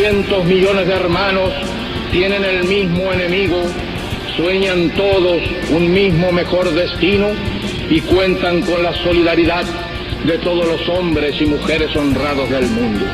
200 millones de hermanos tienen el mismo enemigo, sueñan todos un mismo mejor destino y cuentan con la solidaridad de todos los hombres y mujeres honrados del mundo.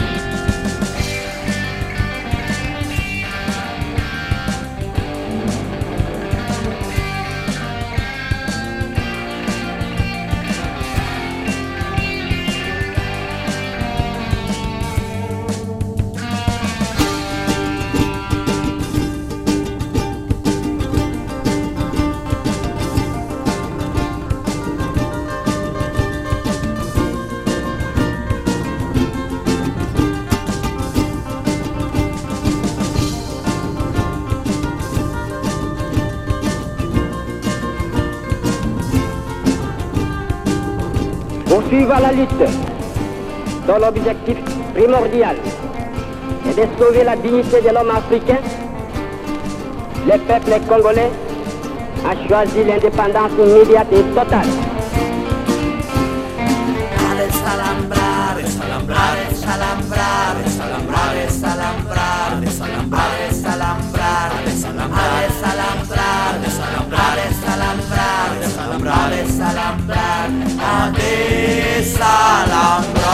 Poursuivre la lutte dont l'objectif primordial est de sauver la dignité de l'homme africain, le peuple congolais a choisi l'indépendance immédiate et totale. Desalambrar, desalambrar, desalambrar, desalambrar, desalambrar, desalambrar, desalambrar, desalambrar, desalambrar, desalambrar, desalambrar, desalambrar, desalambrar, a desalambrar.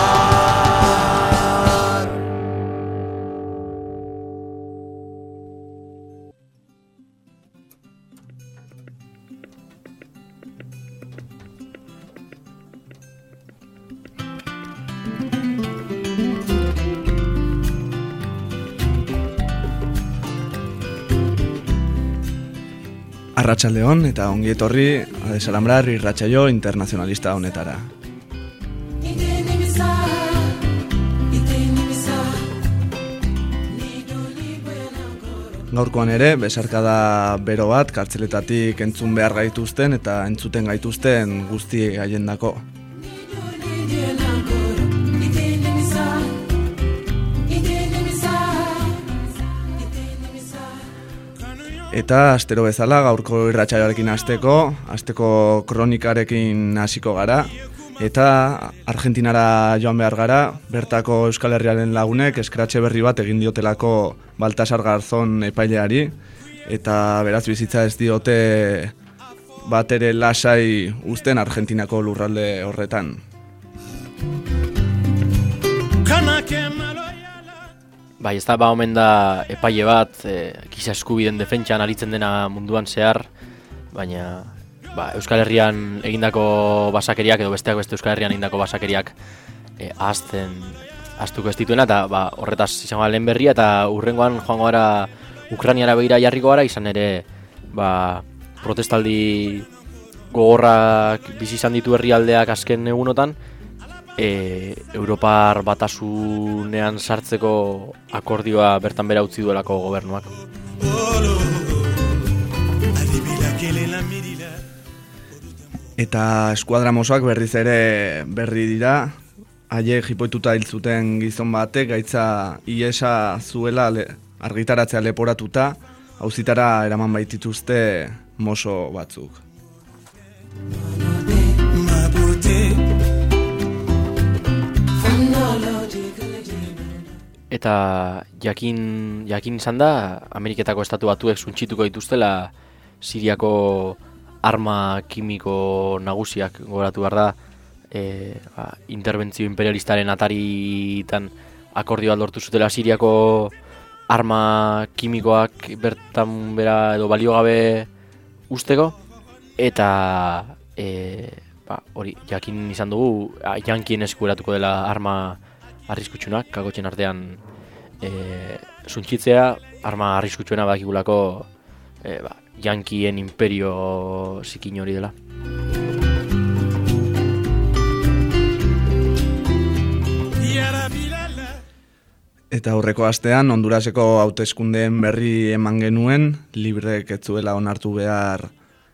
Arratsaldeon eta ongi etorri Desalambrar irratsaio internazionalista honetara. Gaurkoan ere, besarkada bero bat kartzeletatik entzun behar gaituzten eta entzuten gaituzten guzti haiendako. Eta astero bezala gaurko irratsaioarekin hasteko kronikarekin hasiko gara eta Argentinara joan behar gara, bertako Euskal Herriaren lagunek eskratxe berri bat egin diotelako Baltasar Garzón epaileari eta beraz bizitza ez diote bat ere lasai uzten Argentinako lurralde horretan. Bai, ez da omen da epaile bat, giza eskubideen defentsan aritzen dena munduan zehar, baina Euskal Herrian egindako basakeriak edo besteak beste Euskal Herrian egindako basakeriak ahaztuko ez dituena, eta horretaz izango da lehen berria, eta hurrengoan joango gara Ukrainiara begira jarriko gara, izan ere protestaldi gogorrak bizi izan ditu herrialdeak azken egunotan, Europar batasunean sartzeko akordioa bertan bera utzi duelako gobernuak. Eta eskuadramosoak berriz ere berri dira, haiek jipoituta hil zuten gizon batek gaitza iesa zuela argitaratzea leporatuta, auzitara eraman baitituzte moso batzuk. Eta jakin izan da, Ameriketako estatu batuek suntsituko dituztela Siriako arma kimiko nagusiak, gogoratu behar da, interbentzio imperialistaren ataritan akordio bat lortu zutela Siriako arma kimikoak bertan bera edo baliogabe usteko, eta hori jakin izan dugu, jankien eskueratuko dela arma arriskutsunak, kakotxen artean suntsitzea, arma arriskutsuena bakigulako jankien imperio zikin hori dela. Eta aurreko astean Honduraseko hauteskundeen berri eman genuen, librek ez zuela onartu behar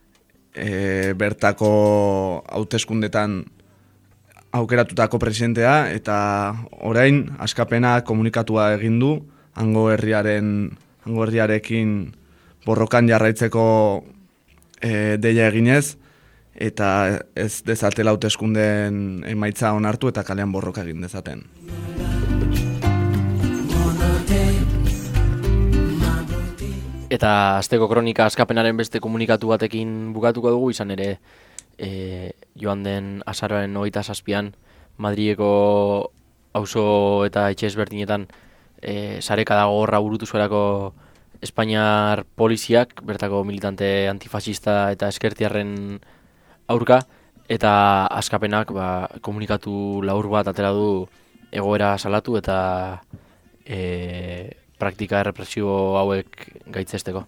bertako hauteskundetan aukeratutako presidentea, eta orain askapena komunikatua egin du hango herriarekin borrokan jarraitzeko deia eginez, eta ez dezatela hauteskundeen emaitza onartu eta kalean borroka egin dezaten. Eta asteko kronika askapenaren beste komunikatu batekin bukatuko dugu, izan ere joan den azaroaren 27an Madrileko auzo eta etxe ezberdinetan sarekada gogorra burutu zuelako Espainiar poliziak, bertako militante antifascista eta eskertiarren aurka, eta askapenak komunikatu labur bat atera du egoera salatu eta praktika errepresibo hauek gaitzesteko.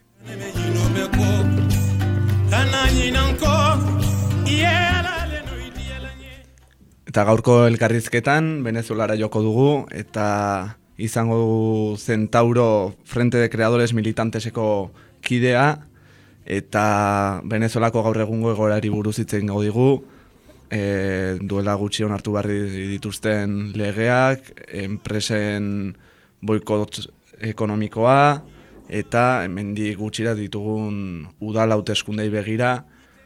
Eta gaurko elkarrizketan Venezuelara joko dugu eta izango dugu Centauro Frente de Creadores Militanteseko kidea eta Venezuelako gaur egungo egoerari buruz hitz egingo digu. Duela gutxi onartu barri dituzten legeak, enpresen boikot ekonomikoa eta hemendik gutxira ditugun udal hauteskundei begira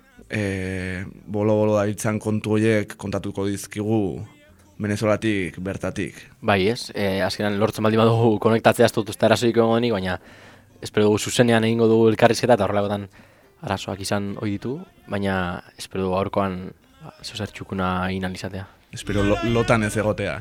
bolo dabiltzan kontu horiek kontatuko dizkigu Venezuelatik bertatik. Bai, ez? Azkenan lortzen baldin badugu konektatzea ez dut uste arazoik egongo denik, baina espero dugu zuzenean egingo dugu elkarrizketa eta horrelakotan arazoak izan ohi ditu, baina espero dugu aurkoan zozer txukuna inalizatea. Espero lotan ez egotea.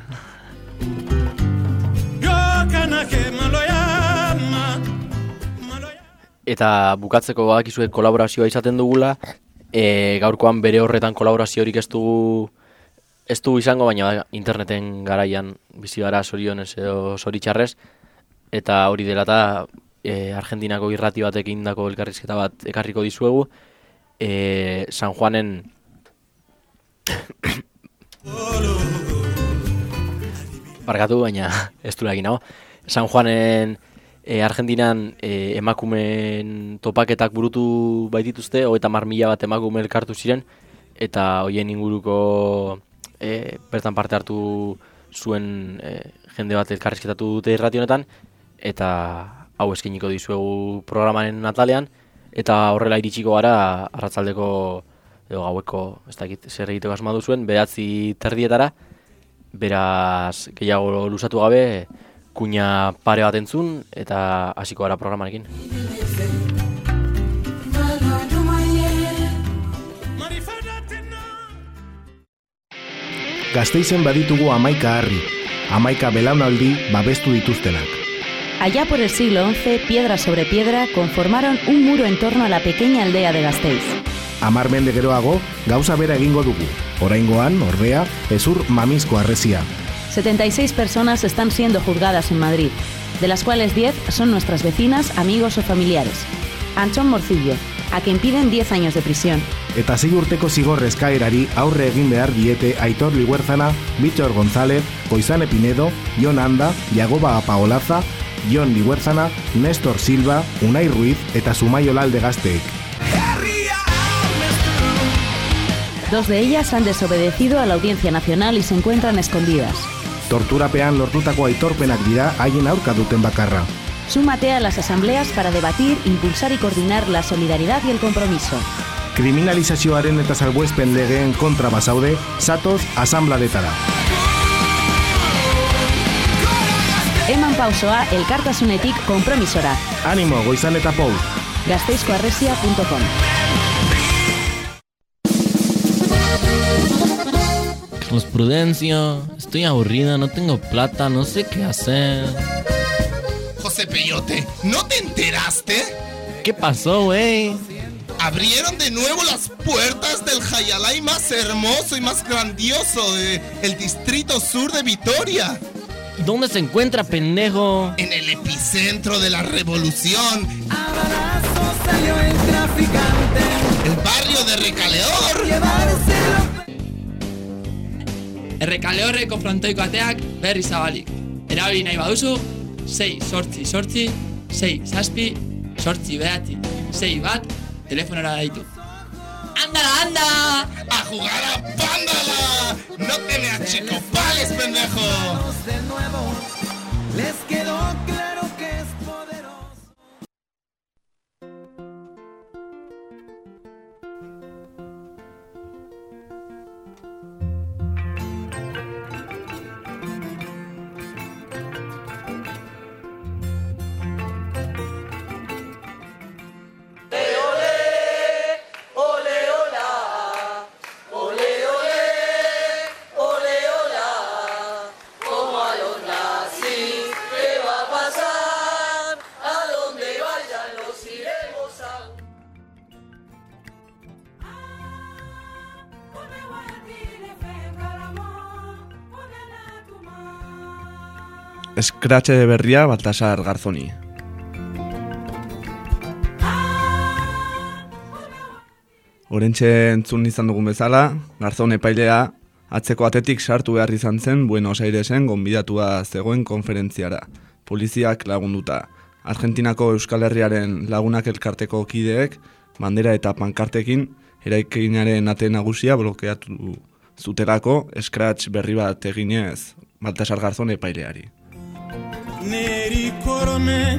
Eta bukatzeko badakizuek kolaborazioa izaten dugula, gaurkoan bere horretan kolaboraziorik ez du izango, baina interneten garaian bizi gara zorionez edo zoritxarrez, eta hori dela eta Argentinako irrati batekin dako elkarrizketa bat ekarriko dizuegu, San Juanen barkatu, baina ez du egin hau. San Juanen Argentinan emakumeen topaketak burutu baitituzte, 30.000 bat emakume elkartu ziren, eta hoien inguruko bertan parte hartu zuen jende bat elkarrizketatu dute irrati honetan, eta hau eskainiko dizuegu programaren atalean, eta horrela iritsiko gara arratsaldeko edo gaueko, ez dakit zer egiteko asma duzuen, 9:30, beraz gehiago luzatu gabe, kuña pare bat entzun, eta hasiko gara programarekin. Gasteizen baditugu 11 harri, 11 belaunaldi babestu dituztenak. Allá por el siglo XI, piedra sobre piedra, conformaron un muro en torno a la pequeña aldea de Gasteiz. 10 mende geroago, gauza bera egingo dugu. Oraingoan, ordea, ezur mamizko harresia. 76 personas están siendo juzgadas en Madrid, de las cuales 10 son nuestras vecinas, amigos o familiares. Antxon Morcillo, a quien piden 10 años de prisión. Eta 6 urteko zigor eskaerari aurre egin behar diete Aitor Liguerzana, Bitxor González, Goizane Pinedo, Jon Anda, Yagoba Apaolaza, Jon Liguerzana, Néstor Silva, Unai Ruiz eta Sumaio Lalde Gazteek. 2 de ellas han desobedecido a la Audiencia Nacional y se encuentran escondidas. Torturapean lortutako aitorpenak dira haien aurka duten bakarra. Súmate a las asambleas para debatir, impulsar y coordinar la solidaridad y el compromiso. Kriminalizazioaren eta salbuespen legeen kontra bazaude, zatoz asambladetara. Eman pausoa elkartasunetik konpromisora. Animo, Goizan eta Pou. gasteizkoarresia.com. Carlos Prudencio, estoy aburrida, no tengo plata, no sé qué hacer. José Peyote, ¿no te enteraste? ¿Qué pasó, güey? Abrieron de nuevo las puertas del Jayalay más hermoso y más grandioso del distrito sur de Vitoria. ¿Dónde se encuentra, pendejo? En el epicentro de la revolución. Abrazos salió el traficante. El barrio de Recaleor. Llevárselo. Errekaleorreko frontoiko ateak berri zabalik. Erabili nahi baduzu, 6-8-8, 6-7-8-9, telefonora daitu. ¡Ándala, anda! ¡A jugar a Pándala! ¡No te me achicopales, pendejo! De nuevo, les quedó claro que es poderoso. eskratxe berria Baltasar Garzoni. Orentxe entzun izan dugun bezala, Garzon epailea atzeko atetik sartu behar izan zen Buenos Airesen gonbidatua zegoen konferentziara. Poliziak lagunduta. Argentinako Euskal Herriaren Lagunak Elkarteko kideek bandera eta pankartekin eraikinaren ate nagusia blokeatu zuterako scratch berri bat eginez Baltasar Garzon epaileari. Neri korome,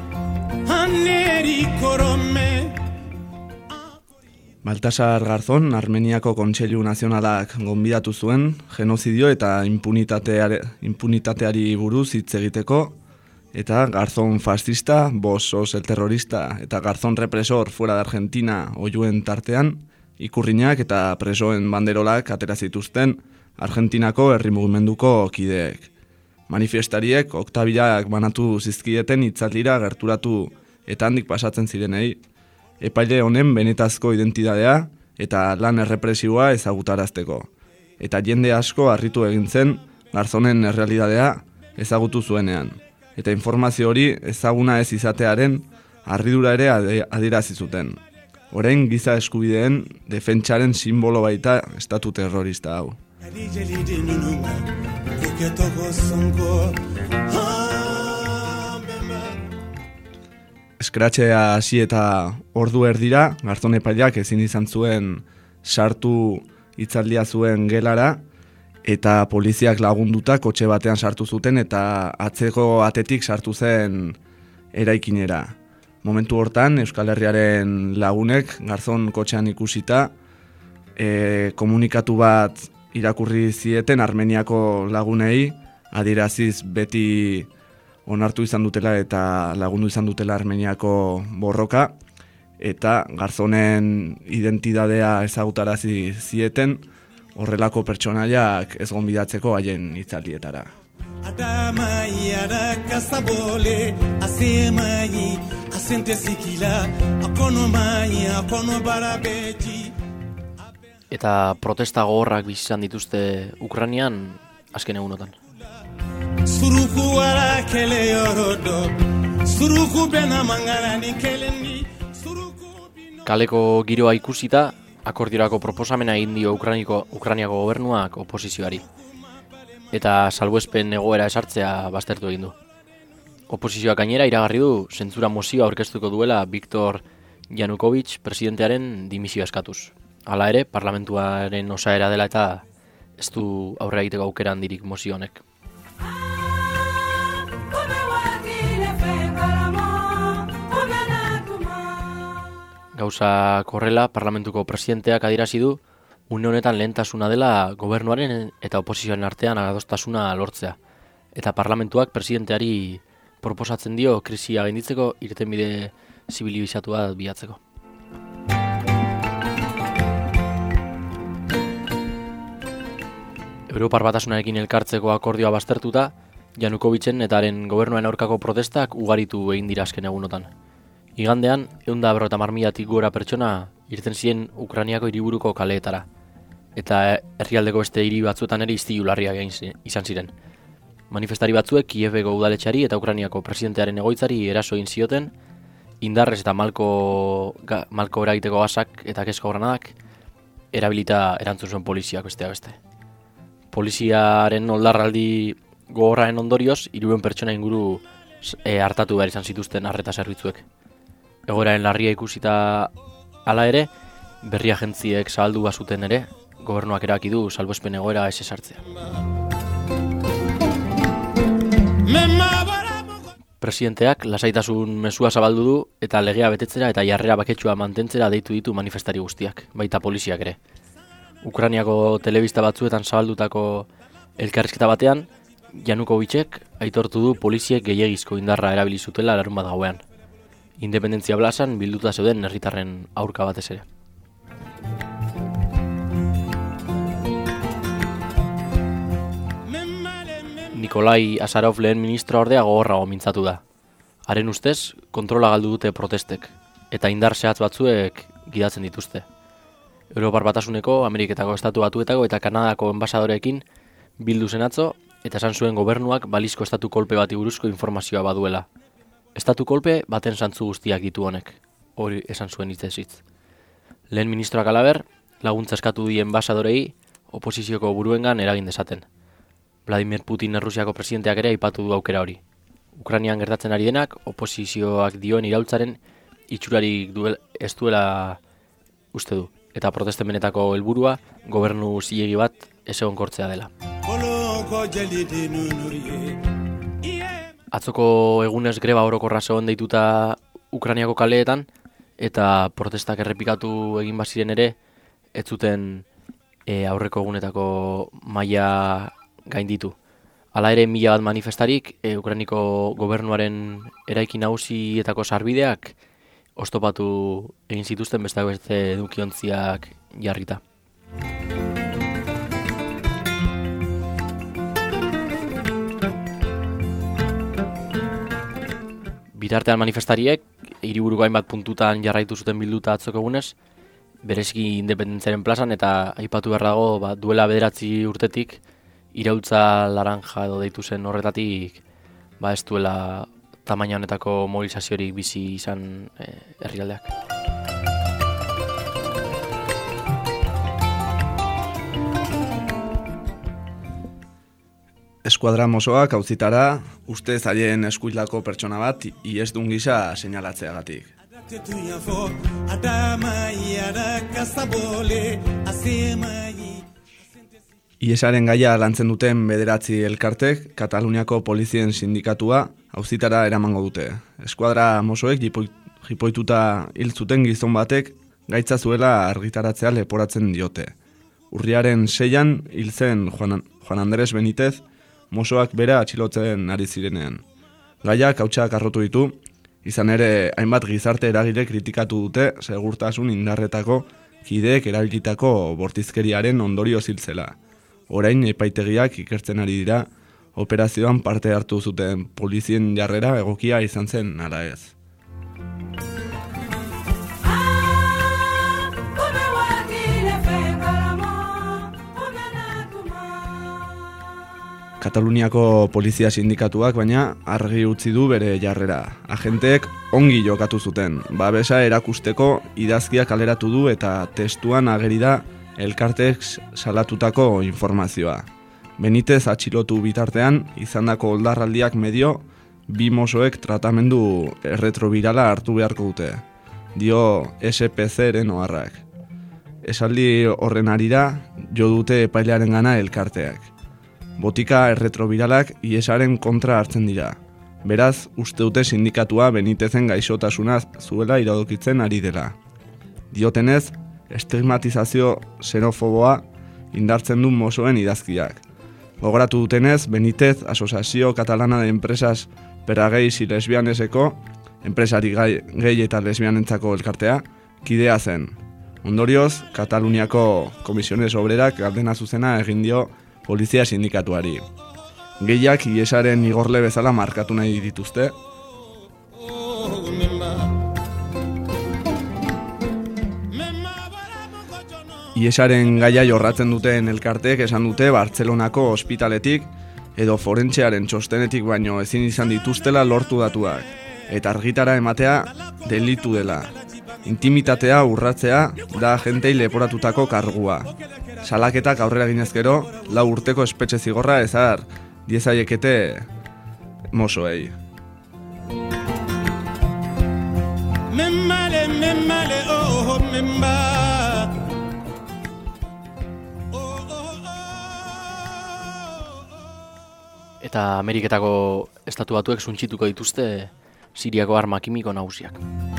neri korome. Baltasar Garzon Armeniako Kontseilu Nazionalak gonbidatu zuen genozidio eta impunitateari buruz hitz egiteko, eta Garzon fascista, Bosos el terrorista eta Garzon represor fuera de Argentina oiuen tartean, ikurriñak eta presoen banderolak atera zituzten Argentinako herri mugimenduko kideek. Manifestariek oktabilak banatu zizkieten hitzaldira gerturatu eta handik pasatzen zirenei, epaile honen benetazko identitatea eta lan errepresiboa ezagutarazteko. Eta jende asko harritu egin zen Garzonen errealitatea ezagutu zuenean. Eta informazio hori ezaguna ez izatearen harridura ere adierazi zuten. Orain giza eskubideen defentsaren simbolo baita estatu terrorista hau. Eskratxea hasi eta ordu erdira, Garzon epaileak ezin izan zuen sartu hitzaldia zuen gelara, eta poliziak lagunduta kotxe batean sartu zuten eta atzeko atetik sartu zen eraikinera. Momentu hortan, Euskal Herriaren Lagunek Garzon kotxean ikusita, komunikatu bat irakurri zieten Armeniako lagunei, adieraziz beti onartu izan dutela eta lagundu izan dutela Armeniako borroka, eta Garzonen identitatea ezagutarazi zieten horrelako pertsonaiak ez gonbidatzeko haien hitzaldietara. Adamai arakasabole, asemai, asente zikila, akonomai, akonobarabeji. Eta protesta gogorrak bizi izan dituzte Ukrainian azken egunotan. Suruku arakele yorodo, suruku bena mangarani keleni, kaleko giroa ikusita, akordiorako proposamena egin dio Ukrainiako gobernuak oposizioari. Eta salbuespen egoera esartzea baztertu egin du. Oposizioak gainera iragarri du zentzura mozioa aurkeztuko duela Viktor Yanukovych presidentearen dimisioa eskatuz. Hala ere, parlamentuaren osaera dela eta ez du aurre egiteko aukera handirik mozio honek. Gauza korrela, parlamentuko presidenteak adierazi du une honetan lehentasuna dela gobernuaren eta oposizioaren artean adostasuna lortzea. Eta parlamentuak presidenteari proposatzen dio krisia gainditzeko irtenbide zibilizatua bilatzeko. Europar Batasunarekin elkartzeko akordioa baztertuta, Yanukovychen eta haren gobernuaren aurkako protestak ugaritu egin dira azken egunotan. Igandean, 150.000 gora pertsona irten ziren Ukrainiako hiriburuko kaleetara. Eta herrialdeko beste hiri batzuetan ere istilu larriak izan ziren. Manifestari batzuek Kieveko udaletxeari eta Ukrainiako presidentearen egoitzari eraso egin zioten, indarrez eta malko eragiteko gasak eta kezko granadak erabilita erantzun zuen poliziak besteak beste. Poliziaren oldarraldi gogorraren ondorioz, 300 pertsona inguru hartatu behar izan zituzten arreta zerbitzuek. Egoeraren larria ikusita hala ere, berri agentziek zabaldu bazuten ere, gobernuak erabaki du salbuespen egoera ez esartzea. Presidenteak lasaitasun mezua zabaldu du eta legea betetzera eta jarrera baketsua mantentzera deitu ditu manifestari guztiak, baita poliziak ere. Ukrainiako telebista batzuetan zabaldutako elkarrizketa batean, Yanukovychek aitortu du poliziek gehiegizko indarra erabili zutela larunbat gauean. Independentzia plazan bilduta zeuden herritarren aurka batez ere. Nikolai Azarov lehen ministro ordea gogorrago mintzatu da. Haren ustez, kontrola galdu dute protestek, eta indar zehatz batzuek gidatzen dituzte. Europar Batasuneko, Ameriketako Estatu Batuetako eta Kanadako enbasadorekin bildu zen atzo, eta esan zuen gobernuak balizko estatu kolpe bati buruzko informazioa baduela. Estatu kolpe baten zantzu guztiak ditu honek, hori esan zuen hitzez hitz. Lehen ministroak alaber, laguntza eskatu dien enbasadorei oposizioko buruengan eragin dezaten. Vladimir Putin Errusiako presidenteak ere aipatu du aukera hori. Ukrainian gertatzen ari denak, oposizioak dioen iraultzaren itxurarik ez duela uste du. Eta protesten benetako helburua gobernu zilegi bat ez egonkortzea dela. Atzoko egunez greba orokorra zegoen deituta Ukrainiako kaleetan, eta protestak errepikatu egin baziren ere, ez zuten aurreko egunetako maila gainditu. Hala ere 1000 bat manifestarik, Ukrainiko gobernuaren eraiki nagusietako sarbideak oztopatu egin zituzten besteak beste edukiontziak jarrita. Bitartean manifestariek, hiriburuko hainbat puntutan jarraitu zuten bilduta atzoko egunez, bereziki Independentziaren plazan, eta aipatu behar dago duela 9 urtetik iraultza laranja edo deitu zen horretatik ez duela tamaina honetako mobilizaziorik bizi izan herrialdeak. Eskuadra mozoak auzitara ustez haien eskuilako pertsona bat ihesdun gisa seinalatzeagatik. Iesaren gaia lantzen duten 9 elkartek Kataluniako polizien sindikatua auzitara eramango dute. Eskuadra mozoek jipoituta hil zuten gizon batek gaitza zuela argitaratzea leporatzen diote. Urriaren 6an hil zen Juan Andrés Benítez mozoak bera atxilotzen ari zirenean. Gaiak hautsak arrotu ditu, izan ere hainbat gizarte eragile kritikatu dute segurtasun indarretako kideek erabilitako bortizkeriaren ondorio ziltzela. Orain epaitegiak ikertzen ari dira operazioan parte hartu zuten polizien jarrera egokia izan zen ala ez. Kataluniako polizia sindikatuak baina argi utzi du bere jarrera. Agenteek ongi jokatu zuten, babesa erakusteko idazkiak kaleratu du eta testuan ageri da elkartek salatutako informazioa. Benítez atxilotu bitartean, izandako oldarraldiak medio, 2 mozoek tratamendu erretrobirala hartu beharko dute, dio SPC-ren oharrak. Esaldi horren arira, jo dute epailearen gana elkarteak. Botika erretrobiralak iesaren kontra hartzen dira. Beraz, uste dute sindikatua Benitezen gaixotasuna zuela iradokitzen ari dela. Diotenez, estigmatizazio xenofoboa indartzen du mozoen idazkiak. Gogoratu dutenez, Benítez, Asociación Catalana de Empresas para Gays y Lesbianeseko, enpresari gay eta lesbianentzako elkartea, kidea zen. Ondorioz, Kataluniako Komisiones Obrerak galdena zuzena egin dio polizia sindikatuari. Gehiak iesaren igorle bezala markatu nahi dituzte. Iesaren gaia jorratzen duten elkarteek esan dute Bartzelonako ospitaletik edo forentsearen txostenetik baino ezin izan dituztela lortu datuak. Eta argitara ematea delitu dela. Intimitatea urratzea da agentei leporatutako kargua. Salaketak aurrera ginezkero, 4 urteko espetxe zigorra ezar diezaiekete mozoei. Eta Ameriketako estatu batuek suntsituko dituzte Siriako arma kimiko nagusiak.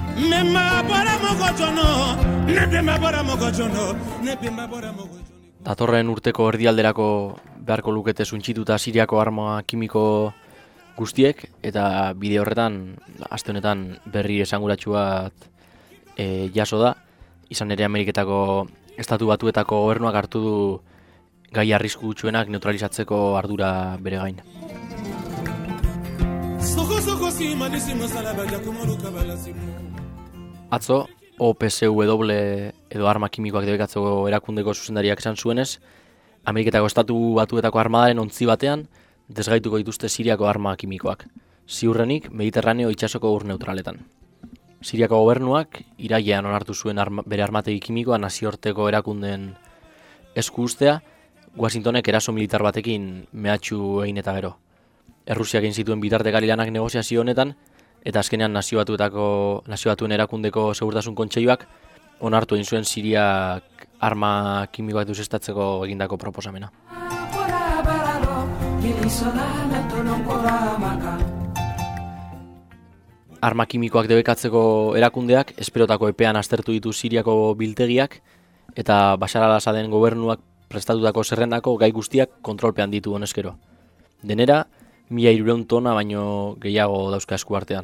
Datorren urteko erdialderako beharko lukete suntsituta Siriako arma kimiko guztiek, eta bide horretan, aste honetan berri esanguratsu bat jaso da, izan ere Ameriketako estatu batuetako gobernuak hartu du gai arriskutsuenak neutralizatzeko ardura bere gain. Atzo, OPSW edo arma kimikoak debekatzeko erakundeko zuzendariak esan zuenez, Ameriketako estatu batuetako armadaren ontzi batean desgaituko dituzte Siriako arma kimikoak, ziurrenik Mediterraneo itsasoko ur neutraletan. Siriako gobernuak irailean onartu zuen bere armategi kimikoa nazioarteko erakundeen esku uztea, Washingtonek eraso militar batekin mehatxu egin eta gero. Errusiak egin zituen bitartekari lanak negoziazio honetan, eta azkenean nazio batuen erakundeko segurtasun kontseiluak onartu egin zuen Siriak arma kimikoak deuseztatzeko egindako proposamena. Arma kimikoak debekatzeko erakundeak esperotako epean aztertu ditu Siriako biltegiak eta Bashar al-Assaden gobernuak prestatutako zerrendako gai guztiak kontrolpean ditu honezkero. Denera, 1.300 tona baino gehiago dauzka esku artean.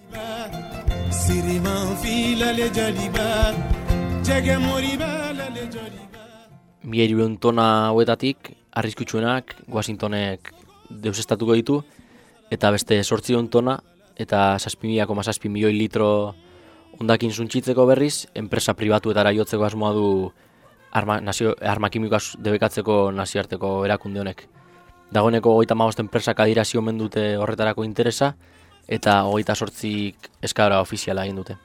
1.300 tona hauetatik, arriskutsuenak Washingtonek deusestatuko ditu, eta beste 800 tona eta 7.7 milioi litro hondakin suntxitzeko berriz, enpresa pribatuetara jotzeko asmoa du arma kimikoak debekatzeko nazioarteko erakunde honek. Dagoeneko 35 enpresak adierazi omen dute horretarako interesa, eta 28 eskaera ofiziala egin dute.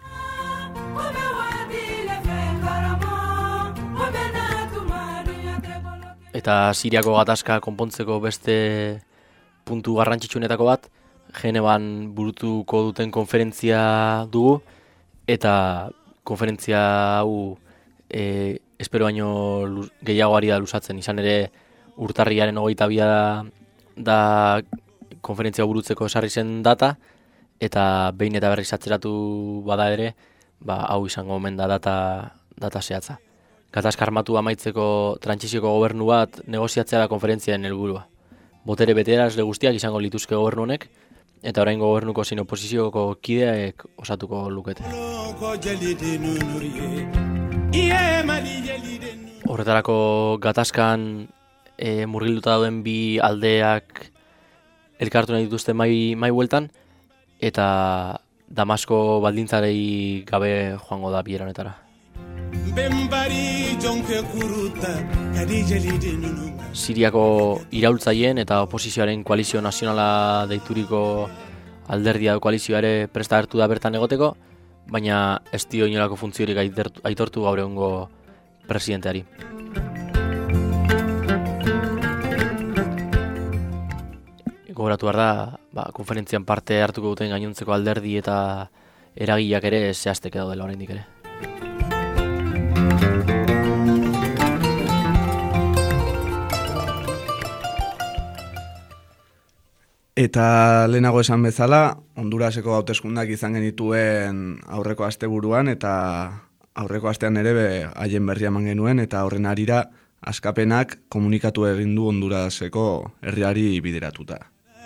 Eta Siriako gatazka konpontzeko beste puntu garrantzitsuenetako bat, Genevan burutuko duten konferentzia dugu, eta konferentzia hau espero baino gehiago ari da luzatzen, izan ere urtarriaren 22 da konferentzia burutzeko esarri zen data, eta behin eta berriz atzeratu bada ere, hau izango omen da data zehatza. Gatazka armatu amaitzeko trantsizioko gobernu bat negoziatzea da konferentziaren helburua. Botere betearazle guztiak izango lituzke gobernu honek, eta oraingo gobernuko zein oposizioko kideek osatuko lukete. Horretarako gatazkan murgilduta dauden bi aldeak elkartu nahi dituzte mai bueltan, eta Damasko baldintzarei gabe joango da bi honetara. Siriako iraultzaileen eta oposizioaren koalizio nazionala deituriko alderdia koalizioa ere presta hartu da bertan egoteko, baina ez dio inolako funtziorik aitortu gaur egungo presidenteari. Gogoratu behar da, konferentzian parte hartuko duten gainontzeko alderdi eta eragileak ere zehazteke daudela oraindik ere. Eta lehenago esan bezala, Honduraseko hauteskundak izan genituen aurreko asteburuan eta aurreko astean ere haien berria eman genuen, eta horren harira askapenak komunikatu egin du Honduraseko herriari bideratuta.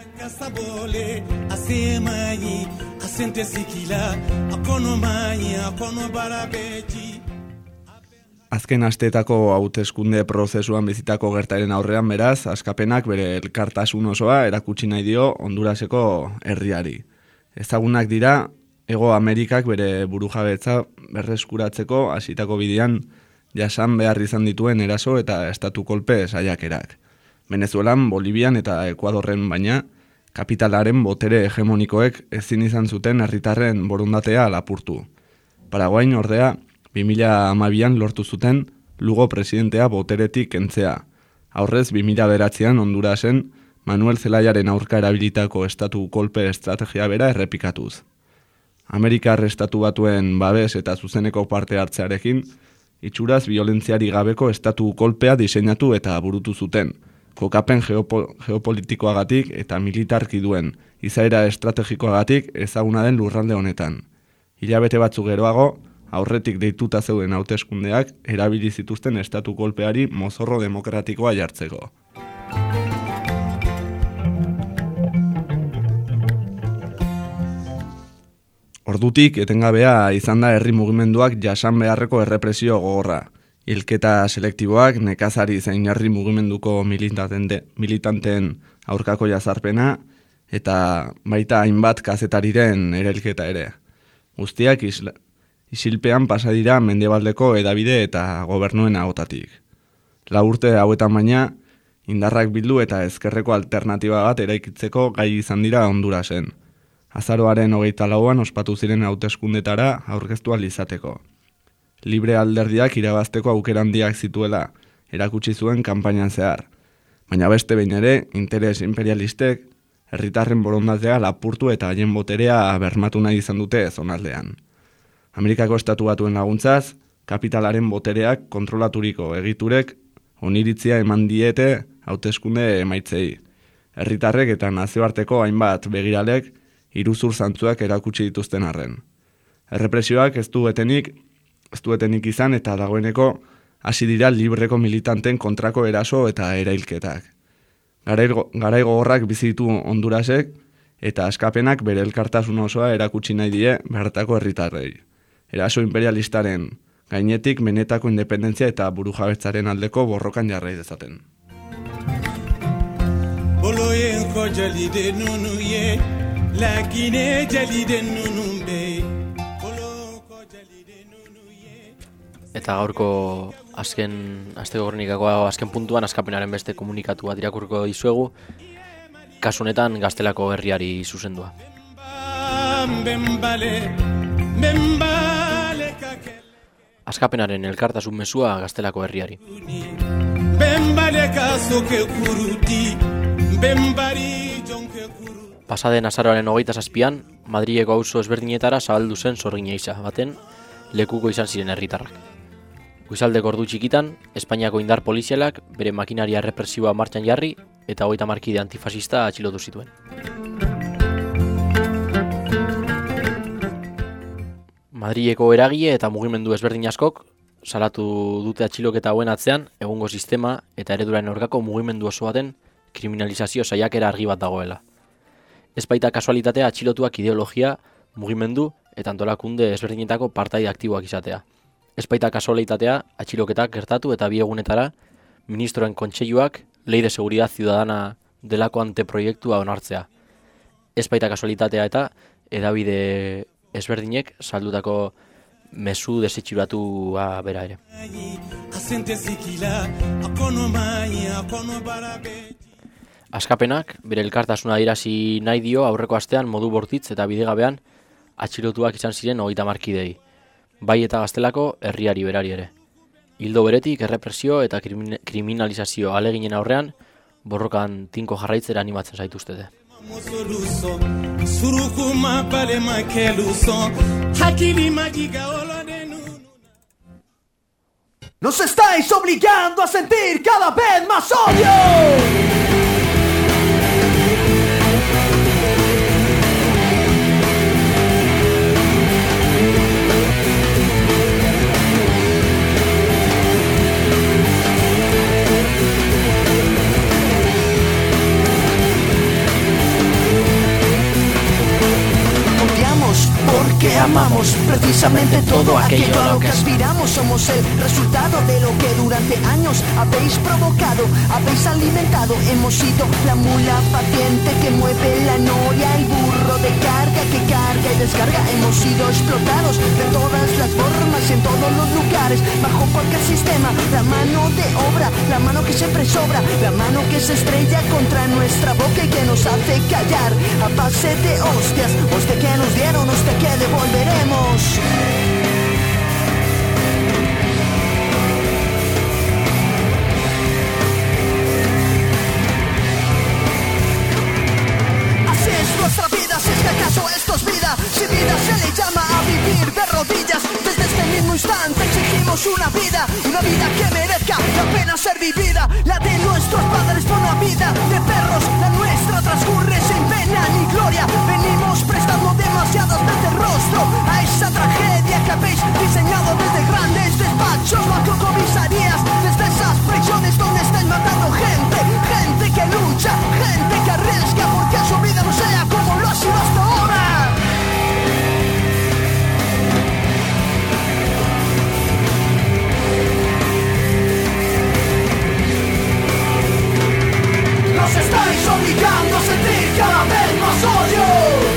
Azken asteetako hauteskunde prozesuan bizitako gertaren aurrean beraz, askapenak bere elkartasun osoa erakutsi nahi dio Honduraseko herriari. Ezagunak dira, Hego Amerikak bere burujabetza berreskuratzeko hasitako bidean jasan behar izan dituen eraso eta estatu kolpe saiakerak. Venezuelan, Bolivian eta Ekuadorren baina, kapitalaren botere hegemonikoek ezin izan zuten herritarren borondatea lapurtu. Paraguain ordea, 2012an lortu zuten Lugo presidentea boteretik kentzea. Aurrez 2009an Hondurasen Manuel Zelaiaren aurka erabilitako estatu kolpe estrategia bera errepikatuz. Amerikar estatu batuen babes eta zuzeneko parte hartzearekin, itxuraz violentziari gabeko estatu kolpea diseinatu eta burutu zuten, kokapen geopolitikoagatik eta militarki duen izaera estrategikoagatik ezaguna den lurralde honetan. Hilabete batzuk geroago, aurretik deituta zeuden hauteskundeak erabili zituzten estatu kolpeari mozorro demokratikoa jartzeko. Ordutik etengabea izan da herri mugimenduak jasan beharreko errepresio gogorra. Hilketa selektiboak, nekazari zein herri mugimenduko militanteen aurkako jazarpena, eta baita hainbat kazetariren erailketa ere. Guztiak isilpean pasa dira mendebaldeko edabide eta gobernuen ahotatik. 4 urte hauetan baina, indarrak bildu eta ezkerreko alternatiba bat eraikitzeko gai izan dira Hondurasen. Azaroaren 24an ospatu ziren hauteskundetara aurkeztu ahal izateko. Libre alderdiak irabazteko aukera handiak zituela erakutsi zuen kanpainan zehar. Baina beste behin ere, interes imperialistek herritarren borondatea lapurtu eta haien boterea bermatu nahi izan dute zonaldean. Amerikako Estatu Batuen laguntzaz, kapitalaren botereak kontrolaturiko egiturek oniritzia eman diete hauteskunde emaitzei. Herritarrek eta nazioarteko hainbat begiralek iruzur zantzuak erakutsi dituzten arren. Errepresioak ez du etenik izan eta dagoeneko hasi dira libreko militanten kontrako eraso eta erailketak. Garai gogorrak bizi ditu Hondurasek eta askapenak bere elkartasun osoa erakutsi nahi die bertako herritarrei. Eraso imperialistaren gainetik benetako independentzia eta burujabetzaren aldeko borrokan jarrai dezaten. Eta gaurko asteko kronikako azken puntuan askapenaren beste komunikatu bat irakurriko dizuegu, kasu honetan Gaztelako herriari zuzendua. Askapenaren elkartasun mezua Gaztelako herriari. Pasaden azaroaren 27an, Madrileko auzo ezberdinetara zabaldu zen sorgina isa baten lekuko izan ziren herritarrak. Goizaldeko ordu txikitan, Espainiako indar polizialak bere makinaria represiboa martxan jarri eta 30 kide antifasista atxilotu zituen. Madrileko eragile eta mugimendu ezberdin askok salatu dute atxiloketa hauen atzean egungo sistema eta ereduraren aurkako mugimendu oso baten kriminalizazio saiakera argi bat dagoela. Ez baita kasualitatea atxilotuak ideologia, mugimendu eta antolakunde ezberdinetako partaide aktiboak izatea. Ez baita kasualitatea atxiloketak gertatu eta 2 egunetara ministroen kontseiluak Ley de Seguridad Ciudadana delako anteproiektua onartzea. Ez baita kasualitatea eta hedabide ezberdinek saldutako mezu desitxuratua bera ere. Askapenak bere elkartasuna adierazi nahi dio aurreko astean modu bortitz eta bidegabean atxilotuak izan ziren 30 kidei. Bai eta Gaztelako herriari berari ere. Ildo beretik errepresio eta kriminalizazio aleginen aurrean borrokan tinko jarraitzera animatzen zaituztete. Nos estáis obligando a sentir cada vez más odio. Porque amamos precisamente todo aquello a lo que aspiramos. Somos el resultado de lo que durante años habéis provocado, habéis alimentado. Hemos sido la mula paciente que mueve la noria, el burro de carga que carga y descarga. Hemos sido explotados de todas las formas y en todos los lugares, bajo cualquier sistema. La mano de obra, la mano que siempre sobra, la mano que se estrella contra nuestra boca y que nos hace callar a base de hostias, hostia que nos dieron, hostia que devolveremos. Así es nuestra vida, si es que acaso esto es vida. Si vida se le llama a vivir de rodillas, desde este mismo instante exigimos una vida que merezca la pena ser vivida. La de nuestros padres fue una vida de perros, la nuestra transcurre sin pena ni gloria. Venimos prestando demasiadas veces rostro a esa tragedia que habéis diseñado desde grandes despachos, macrocomisarías, desde esas prisiones donde están matando gente, gente que lucha, gente que arriesga porque su vida no sea como lo ha sido hasta ahora. Nos estáis obligando a sentir cada vez más odio.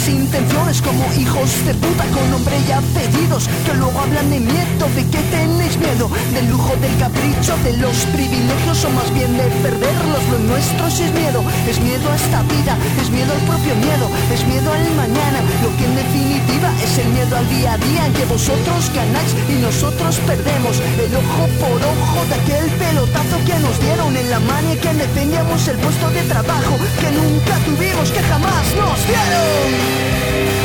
buenas intenciones como hijos de puta con nombre y apellidos, que luego hablan de miedo. ¿De qué tenéis miedo? ¿Del lujo, del capricho, de los privilegios o más bien de perderlos? Lo nuestro sí es miedo a esta vida, es miedo al propio miedo, es miedo al mañana. Lo que en definitiva es el miedo al día a día, en que vosotros ganáis y nosotros perdemos. El ojo por ojo de aquel pelotazo que nos dieron en la mano y que defendíamos el puesto de trabajo que nunca tuvimos, que jamás nos dieron.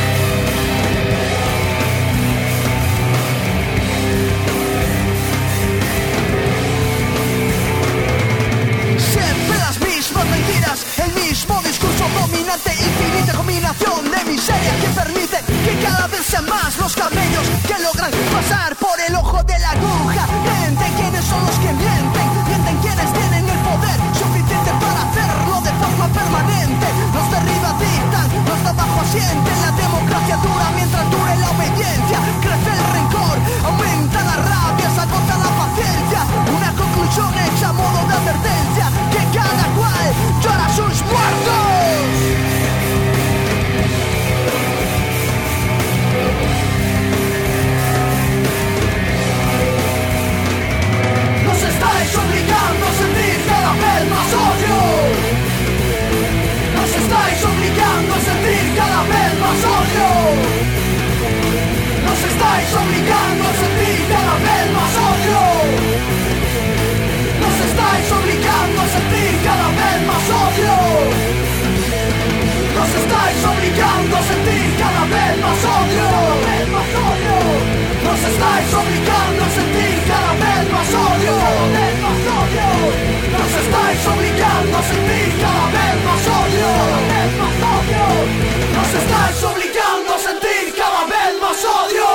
Mentiras, el mismo discurso dominante, infinita combinación de miseria que permite que cada vez sean más los camellos que logran pasar por el ojo de la aguja. Mienten quienes son los que mienten, mienten quienes tienen el poder suficiente para hacerlo de forma permanente. Los de arriba dictan, los de abajo asienten. La democracia dura mientras dure la obediencia. Crece el rencor, aumenta la rabia, se agota la paciencia. Una conclusión hecha a modo de advertencia, que cada cual llora a sus muertos. Nos estáis obligando a sentir cada vez más odio. Nos estáis obligando a sentir cada vez más odio. Nos estáis obligando a sentir cada vez más odio. Nos estáis obligando a sentir cada vez más odio. Nos estáis obligando a sentir cada vez más odio. Nos estáis obligando a sentir cada vez más odio. Nos estáis obligando a sentir cada vez más odio. Nos estáis obligando a sentir cada vez más odio.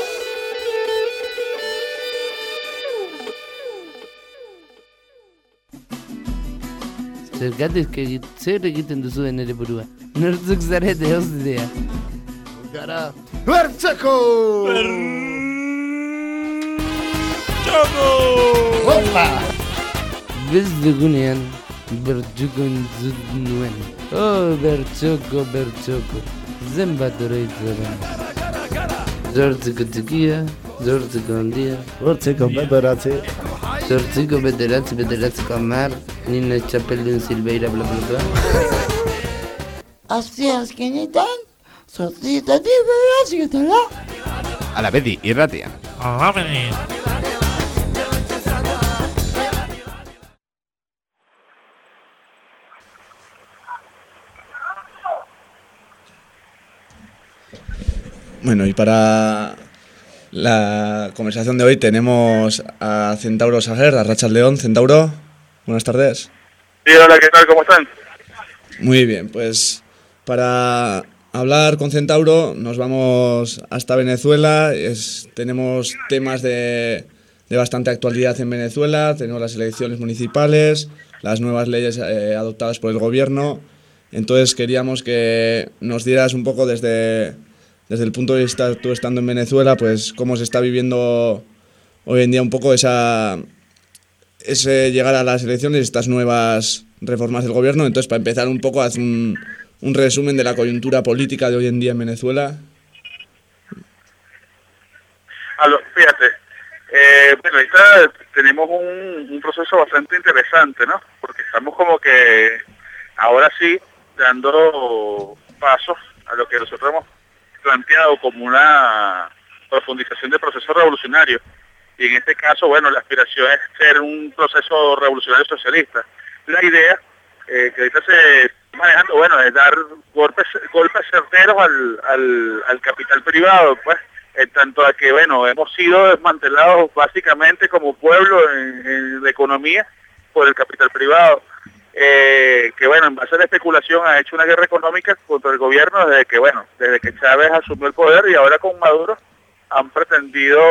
Zergatik zer egiten duzu den ere burua. Nortzuk zarete hozidea. Gara, bertzeko! Bertzeko! Opa! Bez dugunean, bertxoko entzut nuen. Oh, bertxoko. Zenbat oroitzaren. Zortziko txikia, zortziko handia. Zortziko bederatzi. Zortziko bederatziko amar. Nina txapeldun Silveira, bla bla bla. Azkenetan, zortzitatik bederatziketara. Alabedi, irratian. Alabedi. Bueno, y para la conversación de hoy tenemos a Centauro Sager, a Arratsaldeon. Centauro, buenas tardes. Sí, hola, ¿qué tal? ¿Cómo están? Muy bien, pues para hablar con Centauro nos vamos hasta Venezuela. Tenemos temas de bastante actualidad en Venezuela. Tenemos las elecciones municipales, las nuevas leyes adoptadas por el gobierno. Entonces queríamos que nos dieras un poco desde el punto de vista, tú estando en Venezuela, pues cómo se está viviendo hoy en día un poco ese llegar a las elecciones, estas nuevas reformas del gobierno. Entonces, para empezar un poco, haz un resumen de la coyuntura política de hoy en día en Venezuela. Fíjate, bueno, ahorita tenemos un proceso bastante interesante, ¿no? Porque estamos como que ahora sí dando pasos a lo que nosotros hemos planteado como una profundización del proceso revolucionario, y en este caso, bueno, la aspiración es ser un proceso revolucionario socialista. La idea que ahorita se está manejando, bueno, es dar golpes certeros al capital privado, pues, en tanto a que, bueno, hemos sido desmantelados básicamente como pueblo en la economía por el capital privado. Que bueno, en base a la especulación ha hecho una guerra económica contra el gobierno desde que Chávez asumió el poder, y ahora con Maduro han pretendido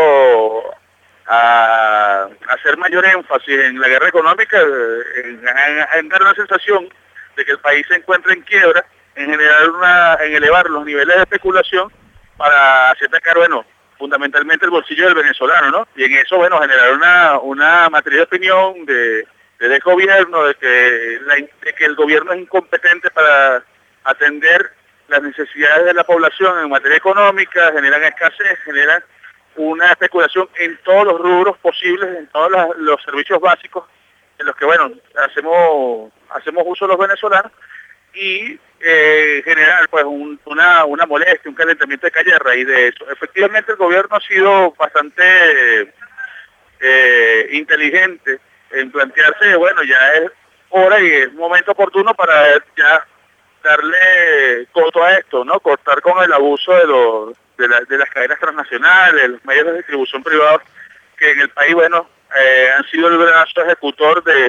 hacer mayor énfasis en la guerra económica, en dar una sensación de que el país se encuentra en quiebra, en elevar los niveles de especulación para hacer atacar, bueno, fundamentalmente el bolsillo del venezolano, ¿no? Y en eso, bueno, generar una matriz de opinión del gobierno, de que el gobierno es incompetente para atender las necesidades de la población en materia económica, generan escasez, generan una especulación en todos los rubros posibles, en todos los servicios básicos en los que, bueno, hacemos uso los venezolanos, y generar pues una molestia, un calentamiento de calle a raíz de eso. Efectivamente el gobierno ha sido bastante inteligente en plantearse, bueno, ya es hora y es momento oportuno para ya darle coto a esto, ¿no? Cortar con el abuso de las cadenas transnacionales, los medios de distribución privados, que en el país, bueno, han sido el brazo ejecutor de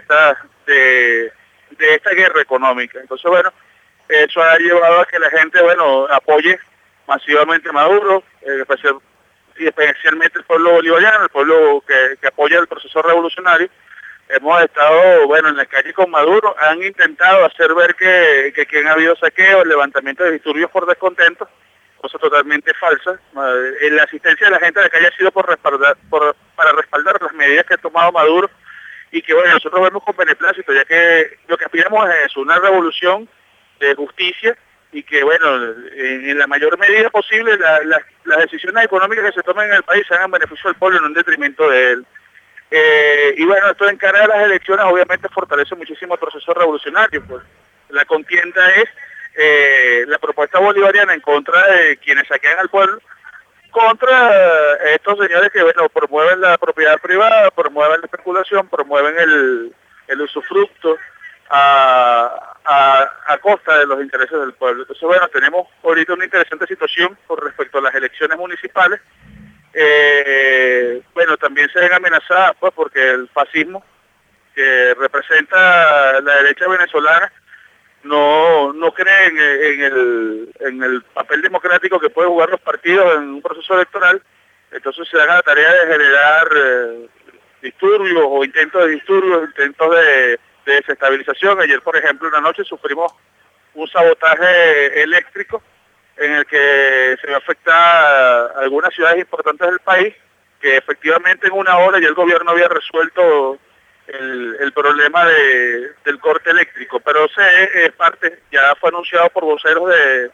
esta guerra económica. Entonces, bueno, eso ha llevado a que la gente, bueno, apoye masivamente a Maduro, especialmente el pueblo bolivariano, el pueblo que apoya el proceso revolucionario. Hemos estado, bueno, en la calle con Maduro, han intentado hacer ver que ha habido saqueos, levantamiento de disturbios por descontento, cosa totalmente falsa. La asistencia de la gente a la calle ha sido para respaldar las medidas que ha tomado Maduro, y que, bueno, nosotros vemos con beneplácito, ya que lo que aspiramos es eso, una revolución de justicia, y que, bueno, en la mayor medida posible las decisiones económicas que se tomen en el país se hagan en beneficio del pueblo y no en detrimento de él. Y bueno, esto en cara a las elecciones obviamente fortalece muchísimo el proceso revolucionario, pues la contienda es la propuesta bolivariana en contra de quienes saquean al pueblo, contra estos señores que, bueno, promueven la propiedad privada, promueven la especulación, promueven el usufructo a costa de los intereses del pueblo. Entonces, bueno, tenemos ahorita una interesante situación con respecto a las elecciones municipales. Bueno, también se ven amenazadas, pues, porque el fascismo que representa la derecha venezolana no cree en el papel democrático que pueden jugar los partidos en un proceso electoral. Entonces se dan a la tarea de generar disturbios o intentos de disturbios, intentos de desestabilización. Ayer, por ejemplo, en la noche sufrimos un sabotaje eléctrico en el que se afecta a algunas ciudades importantes del país, que efectivamente en una hora ya el gobierno había resuelto el problema del corte eléctrico, pero ya fue anunciado por voceros